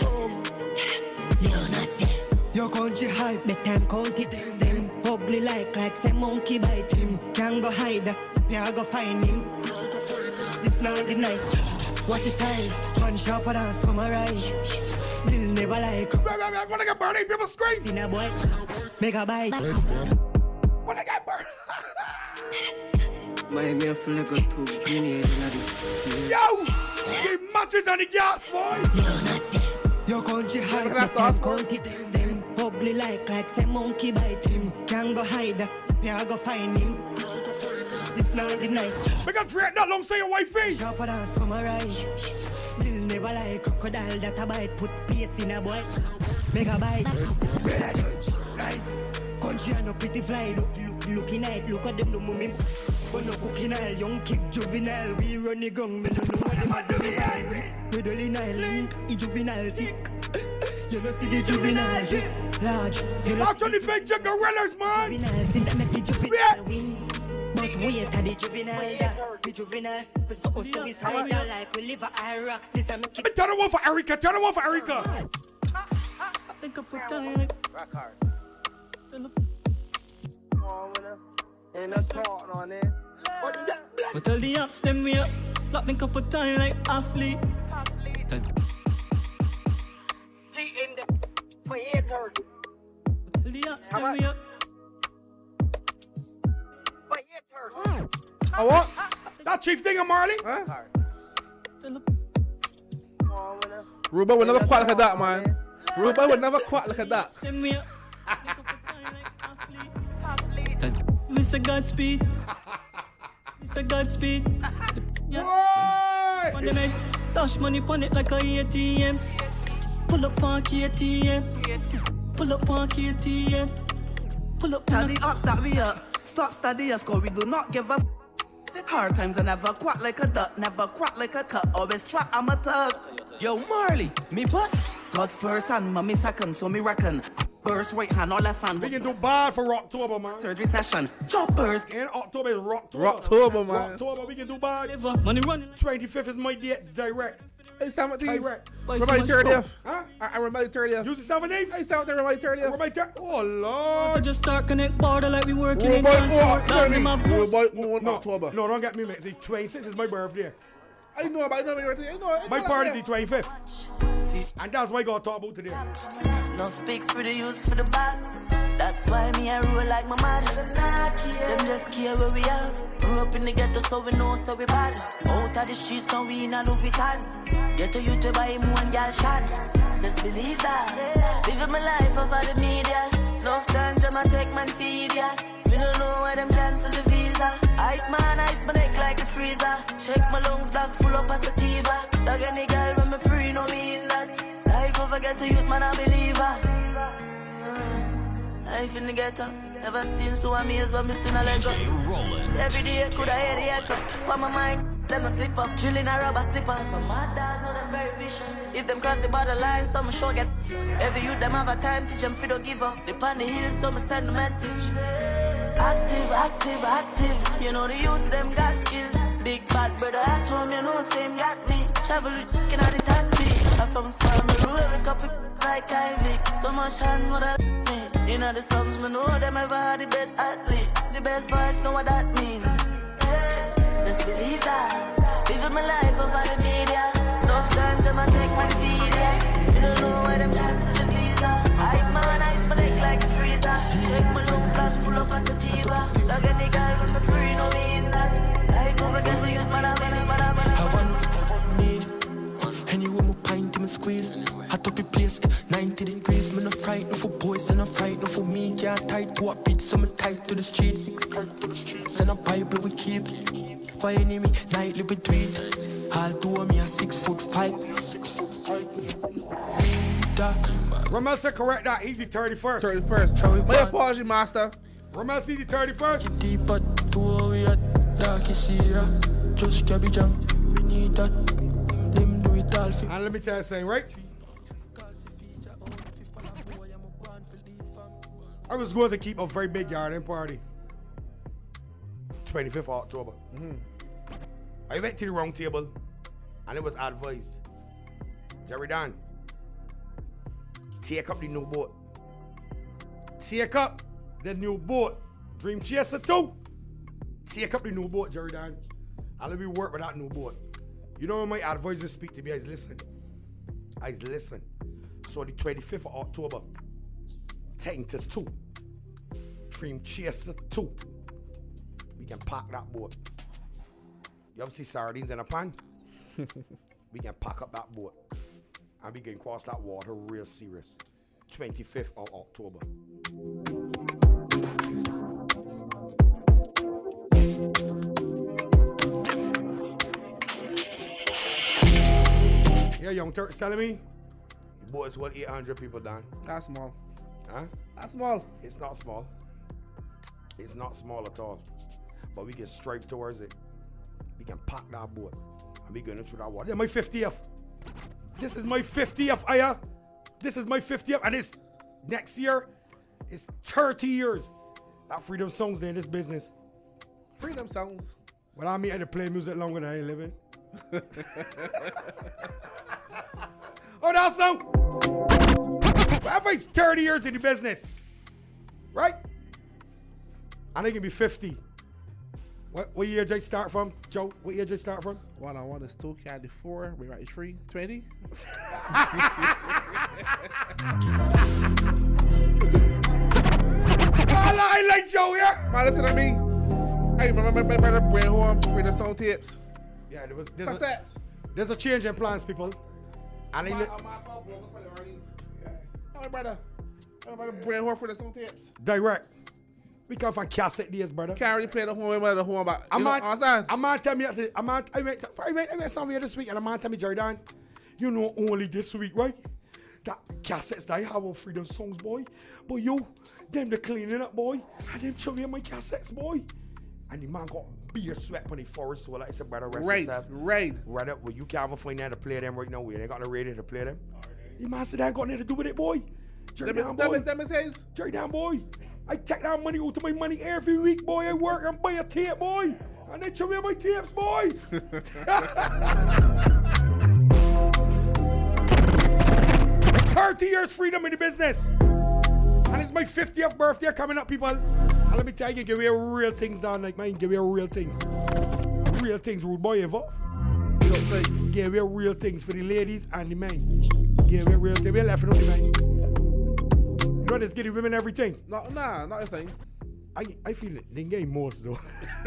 You're not safe. Your country hype, make time count it. Then ugly like like some monkey bite him. Can't go hide that, we are go find him. This not the night. Watch his time, man sharper than samurai. Will never like. When they get burning, people scream. In a boy, mega bite. When they get burned. My me feel like a two grenade in this. Yo! The matches and the gas, boy. You're not safe. Your country hide, make them count it. Then ugly like like some monkey bite him. Can't go hide that, we are go find him. This not the night. We got Drake that long say your wifey. Sharper than samurai. Will never like crocodile that a bite. Put space in a boy. Mega bite. Nice. Country and no pretty fly. Look, look, looking at. Look at them no mummy. But no cooking oil. Young kid juvenile. We run the gun. Me don't know what them are doing. We don't in link. E juvenile sick. You don't see the juvenile drip. Large. You don't see the big gorillas, man. Juvenile sin that make the juvenile win. But wait at the juvenile that the juvenile is so suicidal like we live a Iraq. This a make it. Turn it one for Erica. Turn it one for Erica. I think I put down like rock hard. Ain't no talk on it. But tell the apps them me up. Lock me couple time like athlete. Tell the apps them me up. I what? That chief thing of Marley? Huh? Ruba would never quack like that, man. Ruba would never quack like that. Mister Godspeed. Mister Godspeed. Yeah. On the make dash money on it like a A T M. Pull up on K T M. Pull up on K T M. Pull up. Tell the ops that we up. Stop study us, cause we do not give a f- hard times. I never quack like a duck, never crack like a cut. Always trap, I'm a tug. Yo, Marley, me what? God first and mommy second, so me reckon. Burst right hand or left hand. We can do bad for October, man. Surgery session. Choppers. In October is Rocktober. Rocktober, man. Rocktober, we can do bad. Money running. twenty-fifth is my date direct. Hey, seventeenth. Direct. Remember the thirtieth? Huh? I, I remember the thirtieth. Use the seventeenth? Hey, seventeenth, remember the thirtieth. Remember the thirtieth? Oh, Lord. To just start connect border like we working Rude in boy, transport. oh, Down them have Rude boy, oh, No, October. no, don't get me mixed. twenty-sixth is my birthday. I know, but I know everything. I know. I know My that, party's yeah. the twenty-fifth. And that's what I got to talk about today. No speaks for the use for the box. That's why me I roll like my mother. Them just care where we are. Grew up in the ghetto so we know so we bad. Out of the streets so we in a Louis Vuitton. Get to you to buy him one girl shot. Just believe that. Living my life over the media. Enough times I'ma take man feed ya. We don't know why them cancel the visa. Ice man, ice my neck like a freezer. Check my lungs black full up as sativa. Dog any girl when me free no mean that. Life over get to youth man I believe her. uh, Life in the ghetto. Never seen so amazed but me still a let go. Every day could I hear the echo. But my mind them no slip up. Drilling a rubber slippers. But my dogs know them very vicious. If them cross the borderline some sure get. Every youth them have a time teach them fi don't give up. They on the hills so me send a message. Active, active, active. You know the youths them got skills. Big bad brother at home, you know same got me. Travel with chicken out the taxi. I'm from small, me rule every couple like Ivy. So much hands more than me. You know the songs, me know them ever had the best athletes. The best voice, know what that means. Yeah, just believe that. Living my life over the media. Enough times them I take my feed, yeah. You don't know why them cancel the visa. Ice man, ice my neck like a freezer. Check my lungs, glass full of a sativa. Dog any girl with me free, no mean that. Life over get to youth, man, I wanna, man, I wanna. I want need. Anyway, my pint, me squeeze. Hot up the place, ninety degrees. Me not frightened for boys, and I'm frightened for me. Can't tight to a beat, so me tight to the streets. Send a Bible we keep. For enemy, nightly we tweet. All two of me are six foot five. Ramel said correct that. He's the thirty-first. thirty-first. My apology, master. Ramel see the thirty-first. Deep at two, we at dark, you see ya. Just Gabby Jang, need that. Them do it all for. And let me tell you something, right? I was going to keep a very big garden party. twenty-fifth of October. Mm-hmm. I went to the wrong table and it was advised. Jerry Dan, take up the new boat. Take up the new boat. Dream Chaser two. Take up the new boat, Jerry Dan. And let me work with that new boat. You know when my advisors speak to me, I listen. I listen. So the twenty-fifth of October, ten to two. Dream Chaser two. We can pack that boat. You ever see sardines in a pan? We can pack up that boat. And we can cross that water real serious. twenty-fifth of October. Yeah, Young Turk's telling me the boat is what eight hundred people down. That's small. Huh? That's small. It's not small. It's not small at all. But we can strive towards it. We can pack that boat. And we going through that water. Yeah, my fiftieth. This is my fiftieth, Aya. This is my fiftieth. And it's next year, it's thirty years. That Freedom Sounds in this business. Freedom Sounds. Well, I mean, I had to play music longer than I ain't living. Oh, that's so. Whatever it's thirty years in the business. Right? And they can be fifty. What, what year did you start from, Joe? What year did you start from? One on one is two, candy four, we right three, twenty. I like Joe here. Man, listen to me. Hey, remember my brother bring home free the sound tapes? Yeah, there was, there's, a, there's a change in plans, people. And My, he uh, my uncle broke for the earnings. Oh, my brother. My brother bring home free the sound tapes. direct. We come from cassette days, brother. Can't really play the home with the home, but I'm you know, not, understand? I'm not telling me, I'm not, I went, I went, I went somewhere this week and I'm not telling me, Jordan, you know only this week, right? That cassettes that I have of Freedom Songs, boy. But yo, them the cleaning up, boy. And them show me my cassettes, boy. And the man got beer sweat on the forest, so like I said, brother, rest Right, yourself. right. Right up, well, you can't even find that to play them right now. We ain't got no radio to play them. The man said, I ain't got nothing to do with it, boy. Jordan, boy. Them says. Jordan, boy. I take that money out of my money every week, boy. I work and buy a tape, boy. And they show me my tapes, boy. thirty years freedom in the business. And it's my fiftieth birthday coming up, people. And let me tell you, give me real things down, like man, give me real things. Real things, rude boy involved. You know, so give me real things for the ladies and the men. Give me real things. We left it on the men. You know, just give the women everything. No, nah, not a thing. I I feel it. They get most though.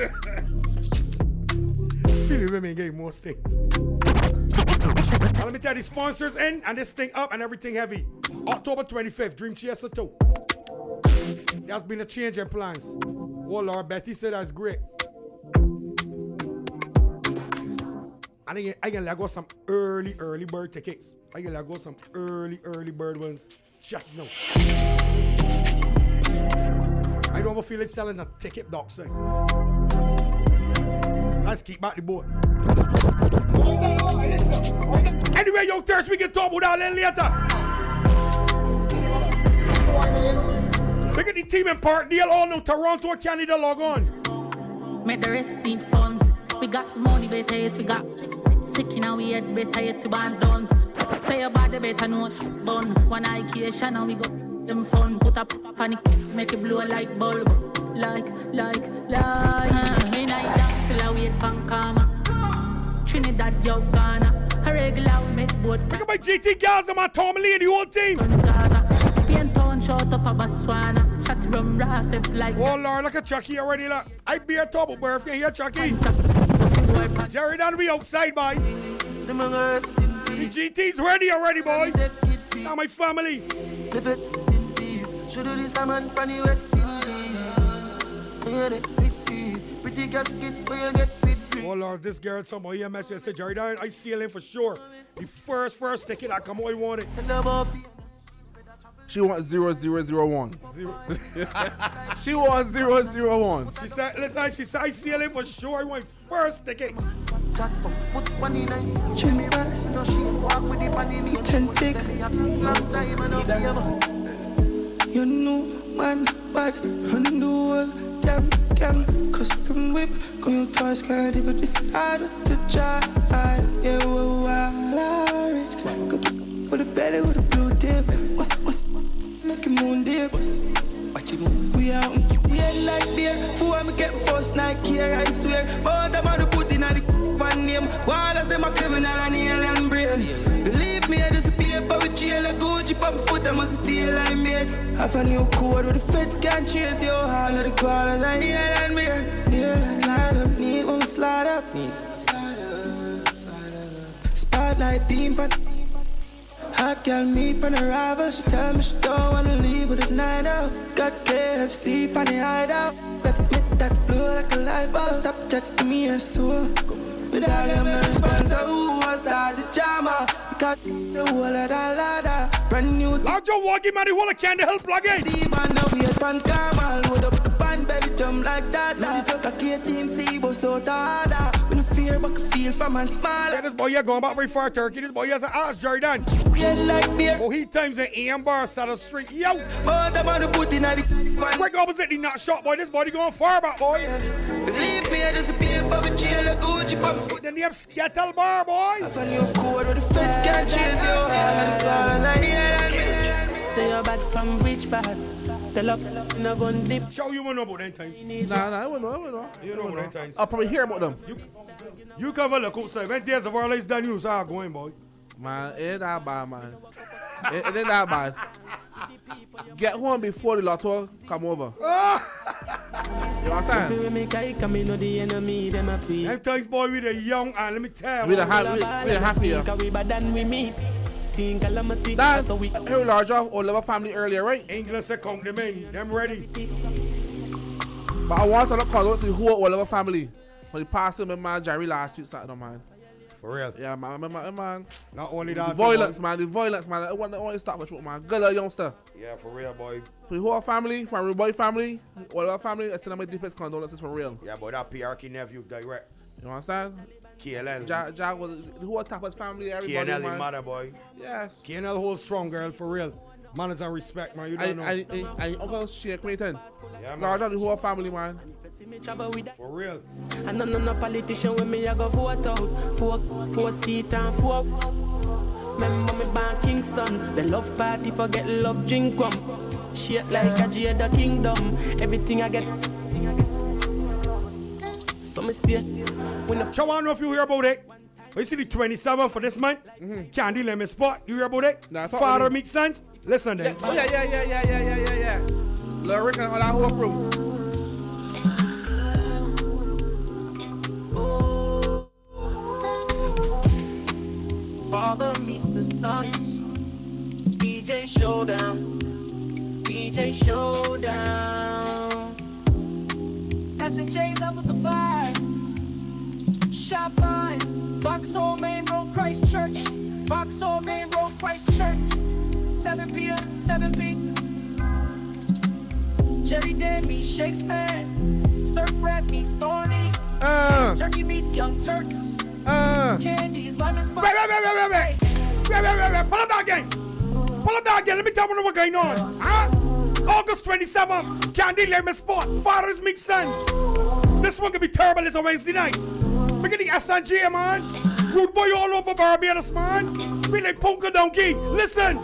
I feel the women get most things. Now let me tell you, the sponsors in and this thing up and everything heavy. October twenty-fifth, Dream Chaser two. There's been a change in plans. Oh Lord, Betty said that's great. And I I can let go some early, early bird tickets. I can let go some early, early bird ones just now. I don't ever feel like selling a ticket, doc, say. Let's keep back the boat. Anyway, yo, Thirst, we can talk about that a little later. Look at the team in Park Deal, all know Toronto, Canada, log on. Make the rest need funds. We got money better yet, we got sick in our head better yet to band dons. Say about the better note, bun. One IKEA and we got them fun. Put up panic, make it blow like bulb. Like, like, like. Uh, me night down, still a wait pan karma. Trinidad, yo, Ghana. A regular we make boat. Look at my G T Gaza, my Tommy Lee and the whole team. Spain town, short up a Botswana. Chat from Ras, step like. Oh Lord, look at Chucky already. Look. I be a top of birthday here, Chucky. Jerry down we outside, boy. The G T's ready already, boy. Now my family. Live it in peace. Should do this a man from the West Indies. Six feet. Pretty gasket where you get with. Oh Lord, this girl somehow here message said, Jerry down, I seal in for sure. The first, first ticket I come, I want it. She wants zero zero zero one. Zero. She wants zero zero one. She said, listen, she said I seal in for sure. I want first ticket. You know, man, bad, run the world, damn, gang, custom whip, going toys, can't even decide what to try. Yeah, we're wild, rich, with a belly with a blue dip. What's, what's, making moon dip? Watch it move. We out, yeah, like beer. Before me get first night here, I swear. But I'm gonna put in the one name. While I say my criminal and alien brain. Believe me, I just paper with jail. A Gucci pop foot, I must steal I made. Have a new code where the feds can't chase you. All of the callers are here and me. Yeah, slide up, me won't slide up. Slide up, slide up. Spotlight beam, but hot girl meet on arrival. She tell me she don't wanna leave with a night out. Got K F C on the hideout. That fit that blue like a light bulb. Stop texting me and so. But I am no response. Who was that? The drama. We got the whole of that ladder. Brand new. Large walking man, the whole of Candy help plug in. See man, now we had fun karma. Load up the band, belly jump like that. Like eighteen C, but so harder. When I fear, but I feel from man smaller. Yeah, this boy here going back very far, Turkey. This boy here has an ass, Jordan. Yeah, like beer. Oh, he times an A M bar side of the street. Yo. But I'm on the put in the one. Quick opposite the nut shot, boy. This body going far back, boy. Believe me, I just paper with jail. A Gucci pop. The name Skettle Bar, boy. I found your code where the feds can't chase you. I'm the callers are here and me. Say you're bad from which part? Tell up in a gun dip. Show you know about them times. Nah, nah, I won't know, I won't know. You know about them times. I'll probably hear about them. You, you come and look outside. When days of our lives done, you start going, boy. Man, it ain't that bad, man. it, it ain't that bad. Get home before the lotto come over. You understand? Them times, boy, we the young and let me tell you. We the happy, we the happier. Dad, here large off all of our family earlier, right? England said count them in. Them ready. But I want to look close to the whole all of our family. When he passed him, my man Jerry last week, Saturday, man. For real? Yeah, man, man, man, man. Not only the that. violence, man, the violence, man. I want to stop with man. Girl, youngster. Yeah, for real, boy. For the whole family, my real boy family, all of our family, I send them my deepest condolences for real. Yeah, boy, that P R K nephew direct. You understand? K L L. Ja, ja was the whole Tapas family, everybody, K L L, man. mother, boy. Yes. K L L whole strong, girl, for real. Manners and respect, man. You don't I, know. I, I, I, Uncle Shea Quainton. Yeah, man. Large on the whole family, man. For real. And no, no, no politician when me I go vote out. Four, four seat and four. Remember me born Kingston. The love party forget love drink rum. Shit like a Jada Kingdom. Everything I get. So me stay. So I don't know if you hear about it. You see the twenty-seventh for this month? Mm-hmm. Candy Lemon Spot. You hear about it? Nah, Father Mix Sense. Listen then. Yeah. Oh yeah, yeah, yeah, yeah, yeah, yeah, yeah, yeah. Lil Rick and all that whole crew. Father meets the sons. D J Showdown. D J Showdown. S and J level the vibes. Shop line. Vauxhall Main Road Christchurch. Vauxhall Main Road Christchurch. seven p.m. seven p.m. Jerry Day meets Shakespeare. Surf rap meets Thorny. Uh. Turkey meets Young Turks. Uh. Candies, lemon spice. Wait, wait, wait, wait, wait, wait. Wait, wait, wait, wait. Pull up that again. Pull up that again. Let me tell you what's going on. Huh? August twenty-seventh, Candy Lemon Spot. Fathers Make Sense. This one could be terrible as a Wednesday night. Look at the S and J, man. Rude boy all over Barbados, man. Be like Punka Donkey. Listen.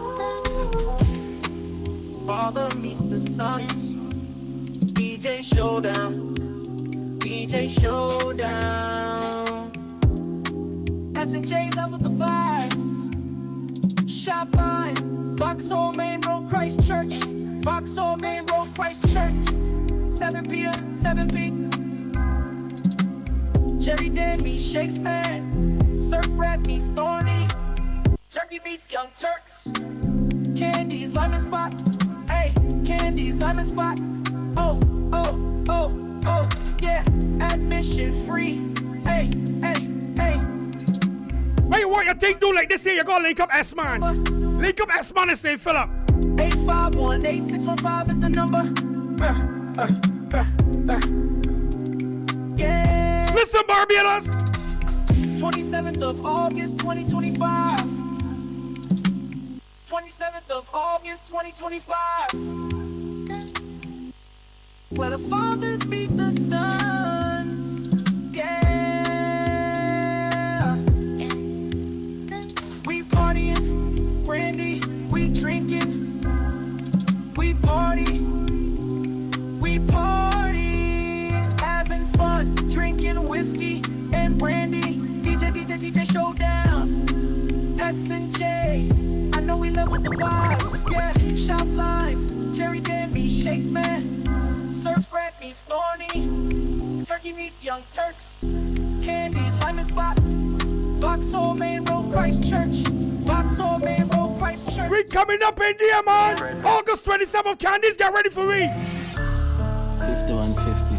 Father meets the sons. D J Showdown. D J Showdown. S and J level the vibes. Shop line. Vauxhall Main Road Christchurch. Vauxhall Main Road Christchurch. seven p.m. seven p.m. Jerry Day meets Shakespeare. Surf rap meets Thorny. Turkey meets Young Turks. Candies, lemon spot. Hey, Candies, lemon spot. Oh, oh, oh, oh, yeah. Admission free. Hey, hey, hey. Why you want your thing do like this here? You gotta link up S-Man. Link up S-Man and say fill up. eight five one, eight six one five is the number. Uh, uh, uh, uh. Yeah. Listen, Barbados. twenty-seventh of August, twenty twenty-five. twenty-seventh of August, twenty twenty-five. Where the fathers meet the sons. Yeah. We partying, brandy, we drinking. We party, we party, having fun, drinking whiskey and brandy. D J, D J, D J Showdown. S and J, I know we love with the vibes. Yeah, Shop Lime, Jerry Day meets Shakespeare. Surf rap meets Thorny. Turkey meets Young Turks. Candies, Lemon Spot. Vauxhall Main Road Christchurch. Vauxhall Main Road Christchurch. We coming up in there, man. August twenty-seventh, Candies, get ready for me. fifty-one fifty.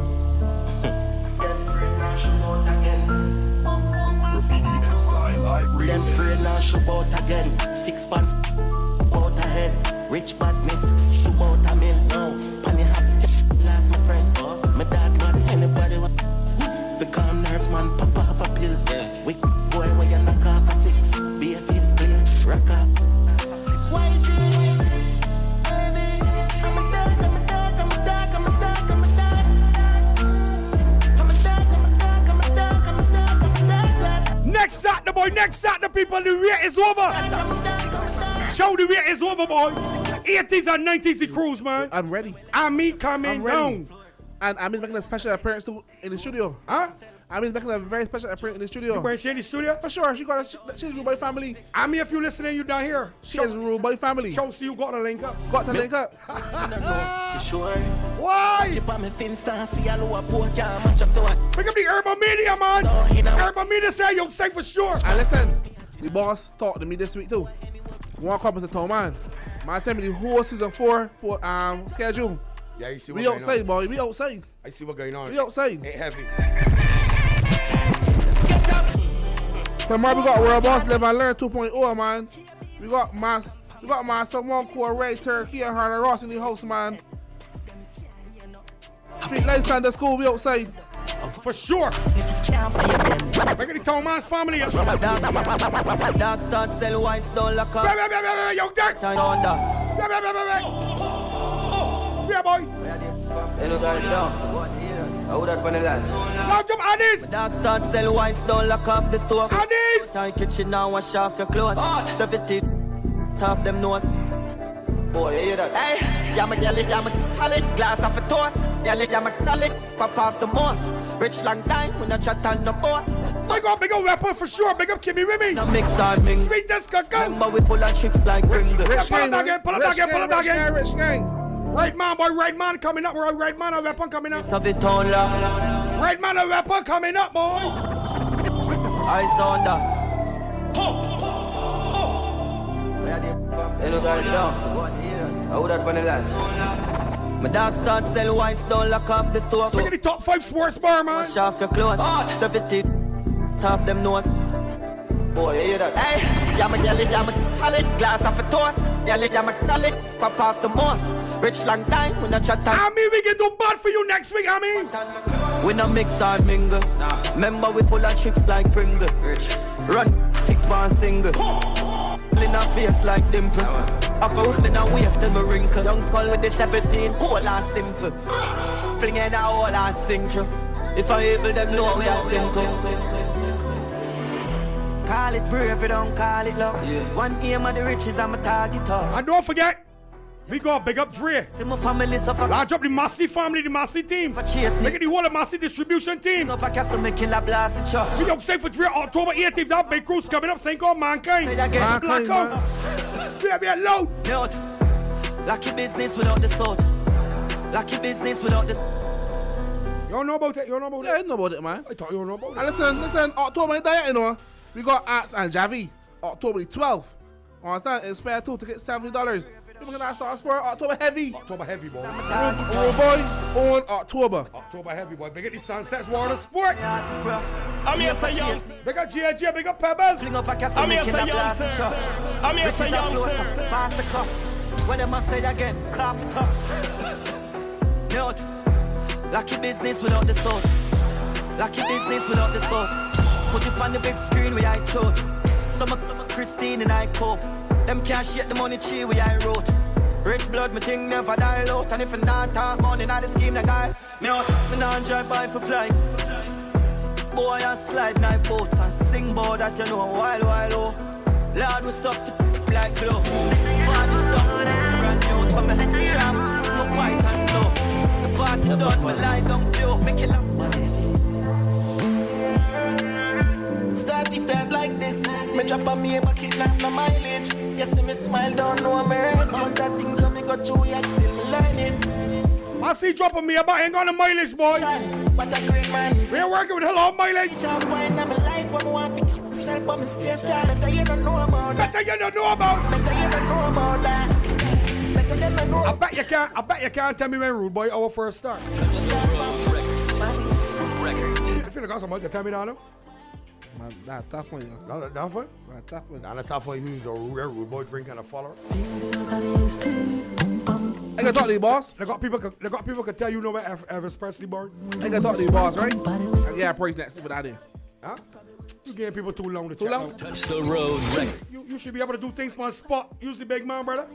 Them afraid now shoot out again. Six pants out ahead. Rich badness, shoot out a mill now. Panny hats, like my friend. Oh, my dad man, anybody want. The calm nerves man, pop off a pill. Yeah. Wick boy, when you knock off a six. Be a face clear, rock up. Why you baby? I'm a dog, I'm a dog, I'm a dog, I'm a dog, I'm a dog. I'm a dog, I'm a dog, I'm a dog, I'm a dog, I'm a dog. Next Saturday, boy, next Saturday, people, the rate is over. Show the rate is over, boy. eighties and nineties, the cruise, man. I'm ready. And me coming I'm ready. down. And I'm making a special appearance too in the studio. Huh? I'm making a very special appearance in the studio. You bring she in the studio? For sure. She got a, she, she's Rude Boy family. I mean, if you listening, you down here. She is Rude Boy family. Show see you got to link up. Got to link up. You sure? Why? Chip on me Finsta, see a lower post, yeah, match up to what? Pick up the Urban Media, man. Urban Media say you'll say for sure. And listen, the boss talked to me this week too. One couple to town, man. Man sent me the whole season four for, um, schedule. Yeah, you see what we going outside, on. boy. We outside. I see what going on. We outside. Ain't heavy. Tomorrow we got World Boss Live and Learn two point oh, man. We got my, we got my someone called Ray Turkey and Hannah Ross in the house, man. Street Lights Under School, we outside. For sure. Look at the Town Man's family. Dark start sell whites, don't lock up. Wait, wait, wait, wait, wait, young Dirt. Wait, wait, wait, wait, wait. Yeah, boy. They look at it down. I would have funny that. Now jump Addis. Dark start sell whites, don't lock off the stove. Addis. Time kitchen now, wash off your clothes. seventy, top them nose. Boy, you hear that? Hey, yeah, my jelly, yeah, my holly, glass off a toast. Yeah, yeah, my tonic, pop off the moss. Rich long time, when I chat on the boss. Big up, big up rapper for sure. Big up Kimmy Remy. No mix on ming. Sweet Disco, come. Remember we full of chips like Pringles. Rich gang, pull it back in, pull it back in, pull it back in. Rich gang. Right man, boy, right man coming up. Right man, a weapon coming up. Right man, a weapon coming up, boy. I saw that. They look at it down. I would have funny that. My dog start sell whites, don't lock off the store. Look at the top five sports bar, man. Wash off your clothes. seventy, top them nose. Boy, you hear that? Hey, yeah, my jelly, yeah, my holly, glass off a toast. Yeah, yeah, my tonic, pop off the moss. Rich long time, when I chat on. I mean, we can do bad for you next week, I mean. We no mix or mingle. Remember we full of chips like Pringle. Run, thick pan single. In a face like dimple. Up a road in a waist till me wrinkle. Young skull with the seventeen, cool and simple. Flinging a hole and sink you. If I evil them know we are simple. Call it brave, don't call it luck. Yeah. One aim of the riches, I'm a target up. And don't forget, we got big up Dre. See my family suffer. Large up the Massey family, the Massey team. Look at the whole of Massey distribution team. Up a castle, me kill a blast it up. We don't say for Dre October eighteenth, that big cruise coming up, saying called Mankind. Mankind, man. We are being loud. Note, lucky business without the thought. Lucky business without the... You don't know about it, you don't know about yeah, it? I know about it, man. I thought you don't know about it. And listen, listen, October is there, you know. We got Arts and Javi, October the twelfth. Understand? Inspire two to get seventy dollars. We're gonna start sport October heavy. October heavy, boy. Rude Boy on October. October heavy, boy. Big up the Sunsets World of Sports. I'm here, say young. Big up G A G, big up Pebbles. I'm here, say young. I'm here, say young. Pass the cup. When them must say again, cough it up. Note, lucky business without the thought. Lucky business without the thought. Put it on the big screen where I choke. Some of Christine and I cope. Them can't shake the money tree where I wrote. Rich blood, me thing never die out. And if I not talk money, not the scheme the guy. Me out, me not drive by for fly. Boy, I slide night boat and sing bout that you know a while, while oh. Lord, we stop to like glow. Party stop, brand new, so me jam, no quiet and slow. The party's done, we lie down flow. Make it up. What is this? Start it up like this. Me drop on me back it like no mileage. You see me smile, don't know I'm hurt. Count that things when me got through yet still me learning. I see dropping me about ain't got no mileage, boy. What a great man. We're working with a lot of mileage. Job wine in my life when I want to keep myself, but me stay strong. Better you don't know about that. Better you don't know about. Better you don't know about that. Better than I know. I bet you can't. I bet you can't tell me when Rude Boy our first start. I feel like I got somebody to tell me that, no? Man, that's tough one, you know. That's tough one? That's tough one. That's a tough one who's a real Rude Boy drink and a follower. I can talk to you, boss. They got people. They got people can tell you know where Elvis Presley born. I can talk to you, boss, right? I get a price next without it. Huh? You giving people too long to too check long? out. Touch the road record. You, you should be able to do things on spot. Use the big man, brother.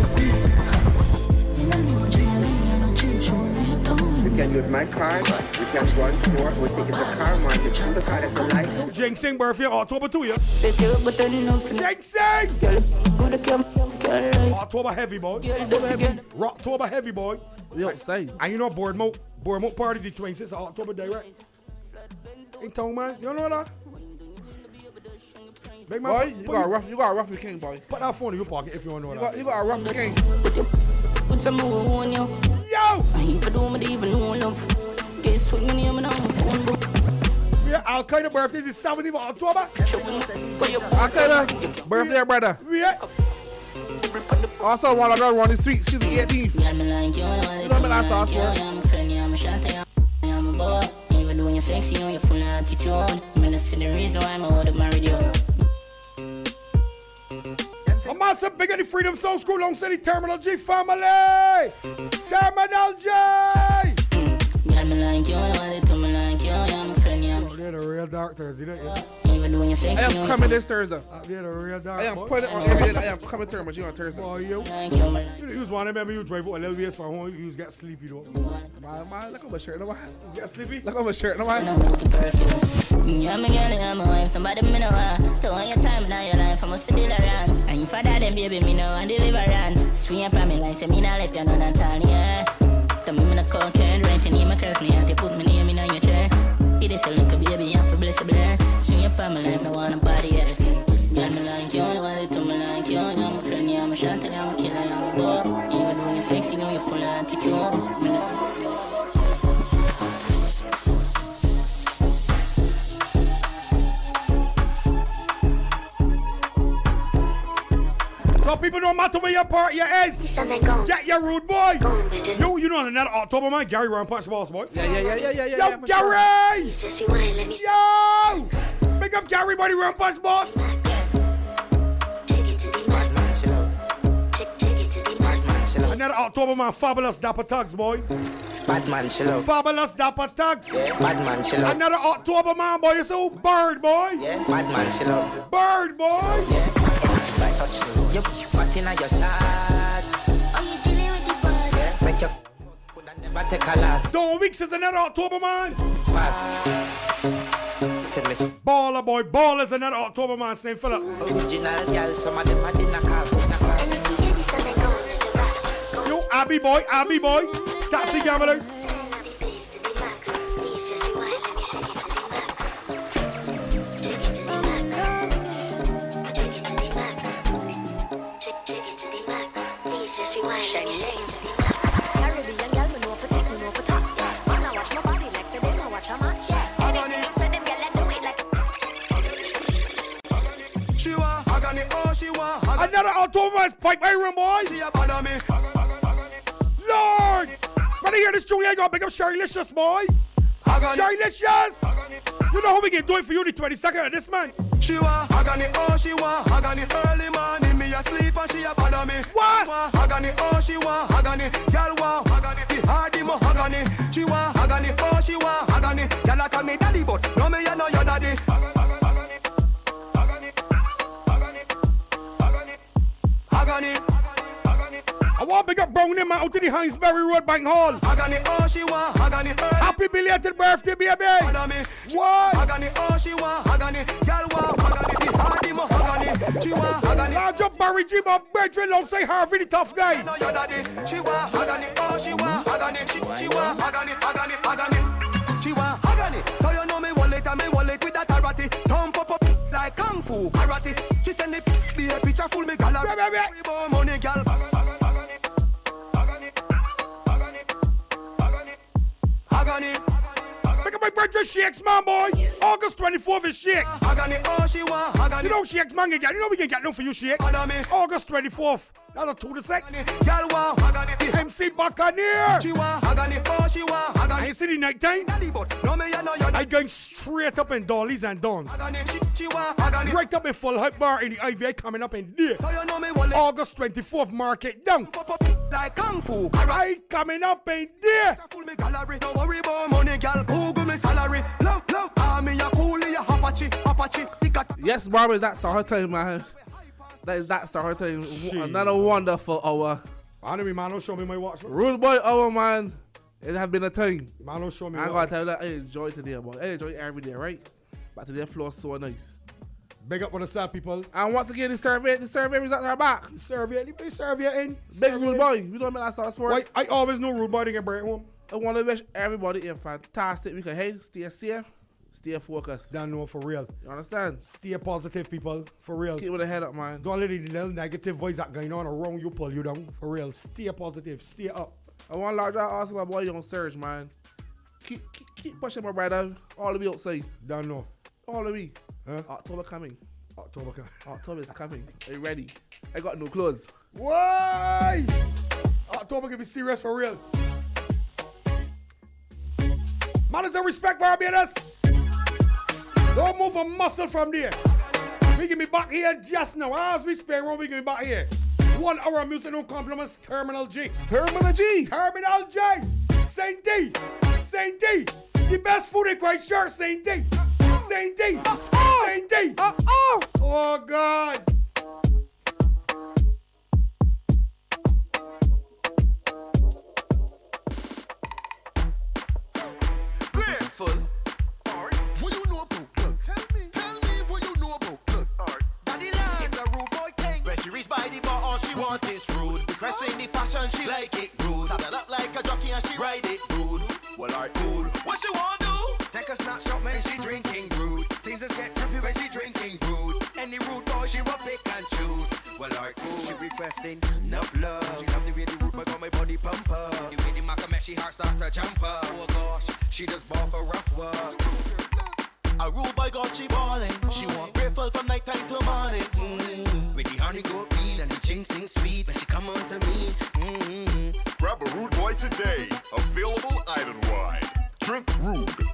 We can use my card, we can cash one four. We'll take it to car market. Through the car that you like. Jinxing birthday October two, yeah. Set you up, but then enough. Jinxing! Girl, go to camp. October heavy, boy. October heavy. October heavy, boy. Yo, say. And you know Bournemouth. Bournemouth party the twenty-sixth of October day, right? In town, man. You know that? Big man, boy, put, you put got a rough, you got a rough king, boy. Put that phone in your pocket if you want to know you that. Got, you got a rough king. Put some more on you. Yo! I ain't for do me even know love. Guess what you name on my phone book. Yeah, Al Qaeda birthday is seventeenth of October. Al Qaeda birthday, brother. Yeah. Also, one of them one is sweet. She's the eighteenth. You know me last sauce for. Even though you're sexy and you're full of attitude, I'm gonna see the reason why I'm out of married you. A massive big of the Freedom Sound Screw Long City Terminal G family! Terminal G! Girl, me like you, I want it to me like you, I'm a friend, yeah. Oh, they're the real dark Thursday, don't you? Even though you're sexy, I am coming this Thursday. Uh, they're the real dark. I am putting it on every day. I am coming to you on Thursday. Oh, you? You was one of them, you drive out a little ways from home, you get sleepy though. Man, man, look at my shirt, no man. You get sleepy? Look at my shirt, no man. Yeah, me girl, I'm a wife, somebody me know want. To all your time in your life, I must deal around. And if I die, then baby, me know and deliverance. Swing up on me like, say me not left you none at all, yeah. Tell me me no cocaine, renting in my curse, me auntie put my name in your chest. It is a little baby, I'm for bless a bless. Swing up on me life, no want nobody else. Girl, me like you, I want it to me like you. I'm a friend, yeah, I'm a shanty, I'm a killer, I'm a boy. Even though you're sexy, you know you're full of attitude. So people don't matter where your part your is. Get your rude boy. Yo, you know another October man, Gary Run Punch Boss boy. Yeah, yeah, yeah, yeah, yeah, yeah. Yo, yeah, Gary! sure. Yo! Big up Gary, buddy, Run Punch Boss. Another October man, Fabulous Dapper Tugs, boy. Bad man, chill out. Fabulous Dapper Tugs. Yeah. Bad man, chill out. Another October man, boy. You so Bird, boy. Yeah. Bad man, chill out. Bird, boy. Yeah. You put in your shot. Oh, you dealing with the boss? Yeah. Make your could never take a last. Don Weeks is another October man. Fast. Baller, boy. Baller is another October man. Same fella. Original girl, some of them are in a car. Yo, Abby boy, Abby boy. Taxi gamblers. Caribbean girl, me know for take, me know for talk. When I watch my body like say them I watch a match. Anything for them girl, I do it like. She want agony, oh she want. Another October man's pipe iron boy. She a bother me. Lord, when I hear this tune, I gotta pick up Sherylicious, boy. Sherylicious. You know how we can do it for you the twenty-second of this month. She want agony, oh she want agony. Early morning, me asleep and she a bother me. What? Agony, oh she want agony. Girl want agony, the hardy mo agony. She want agony, oh she want agony. Girl a call me daddy, but no me you know your daddy. Agony, agony, agony, agony, agony. I want to big up Brownie man out to the Hinesbury Road Bank Hall. Agony, oh she want agony. Happy belated birthday, baby. What? Agony, oh she want agony. Girl want agony, the hardy mo agony. She want agony. Large up Barry G, my brethren, alongside Harvey, the tough guy. No, your daddy. She want agony, oh she want agony. She, she want agony, agony, agony. She want agony. So you know me wallet and me wallet with that karate. Thump up up like kung fu karate. She send the be a picture full me gallery. Worry about money, girl. Agony. Look at my birthday Shakes, man, boy. August twenty-fourth is Shakes. Agony, oh, she want agony. You know Shakes, man, you get. You know we can get no for you, Shakes. August twenty-fourth. That's a two to six. Girl want agony. M C Buccaneer. She want agony, oh, she want agony. I ain't see the night time. No, me, you know, you I going straight up in Dolly's and Dons. Agony, she, she want agony. Right up in Full Hype Bar in the I V A coming up in there. So you know me wallet. August twenty-fourth, mark it down. Like kung fu. I coming up in there. Full me gallery. Don't worry about money, girl. Google me salary. Love, love. Ah, me a coolie, a Apache, Apache. Yes, Barbara, that's our time, man. That is that's our time. Another wonderful hour. Anyway, man, don't show me my watch. Rude boy hour, man. It has been a time. Man, don't show me. I what. gotta tell you that I enjoy today, boy. I enjoy every day, right? But today floor so nice. Big up on the side, people. And once again, the survey, the survey results are back. The survey, the survey in. Big Rude Boy, we don't make that sort of sport. Why, I always know Rude Boy to get break home. I want to wish everybody a fantastic week ahead. Stay safe, stay focused. Don't know for real. You understand? Stay positive, people. For real. Keep with the head up, man. Don't let the little negative voice that going on around you pull you down. For real. Stay positive. Stay up. I want to large out also my boy Young Surge, man. Keep, keep, keep pushing my brother all the way outside. Don't know. All the way. Huh? October coming. October coming. October is coming. Are you ready? I got no clothes. Why? October can be serious for real. Manners and respect, Barbados. Don't move a muscle from there. We can be back here just now. As we spend room, we can be back here. One hour of music, no compliments. Terminal G. Terminal G. Terminal J. Saint D. Saint D. The best food in Christchurch, Saint D. Saint D. Uh-oh. Saint D. Uh-oh. Oh, God. Grateful. What you know about? Look, tell me. Tell me what you know about. Look, Daddy Land. It's a rude boy thing. When she reach by the bar, all she want is rude. Requesting the passion, she like it rude. Saddle up like a jockey and she ride it rude. Well, art cool. What she want do? Take a snapshot when she drinking rude. Things just get trippy when she drinking rude. Any rude boy she will pick and choose. Well, alright, cool. She requesting enough love. She love the way the rude boy got my body pump up. The way the maca make she heart start to jump up. Oh gosh, she just ball for rough work. A rude boy got she ballin'. She want grateful from night time to morning. Mm-hmm. With the honey goat beat and the ching sing sweet when she come on to me. Mm-hmm. Grab a Rude Boy today. Available island-wide. Drink Rude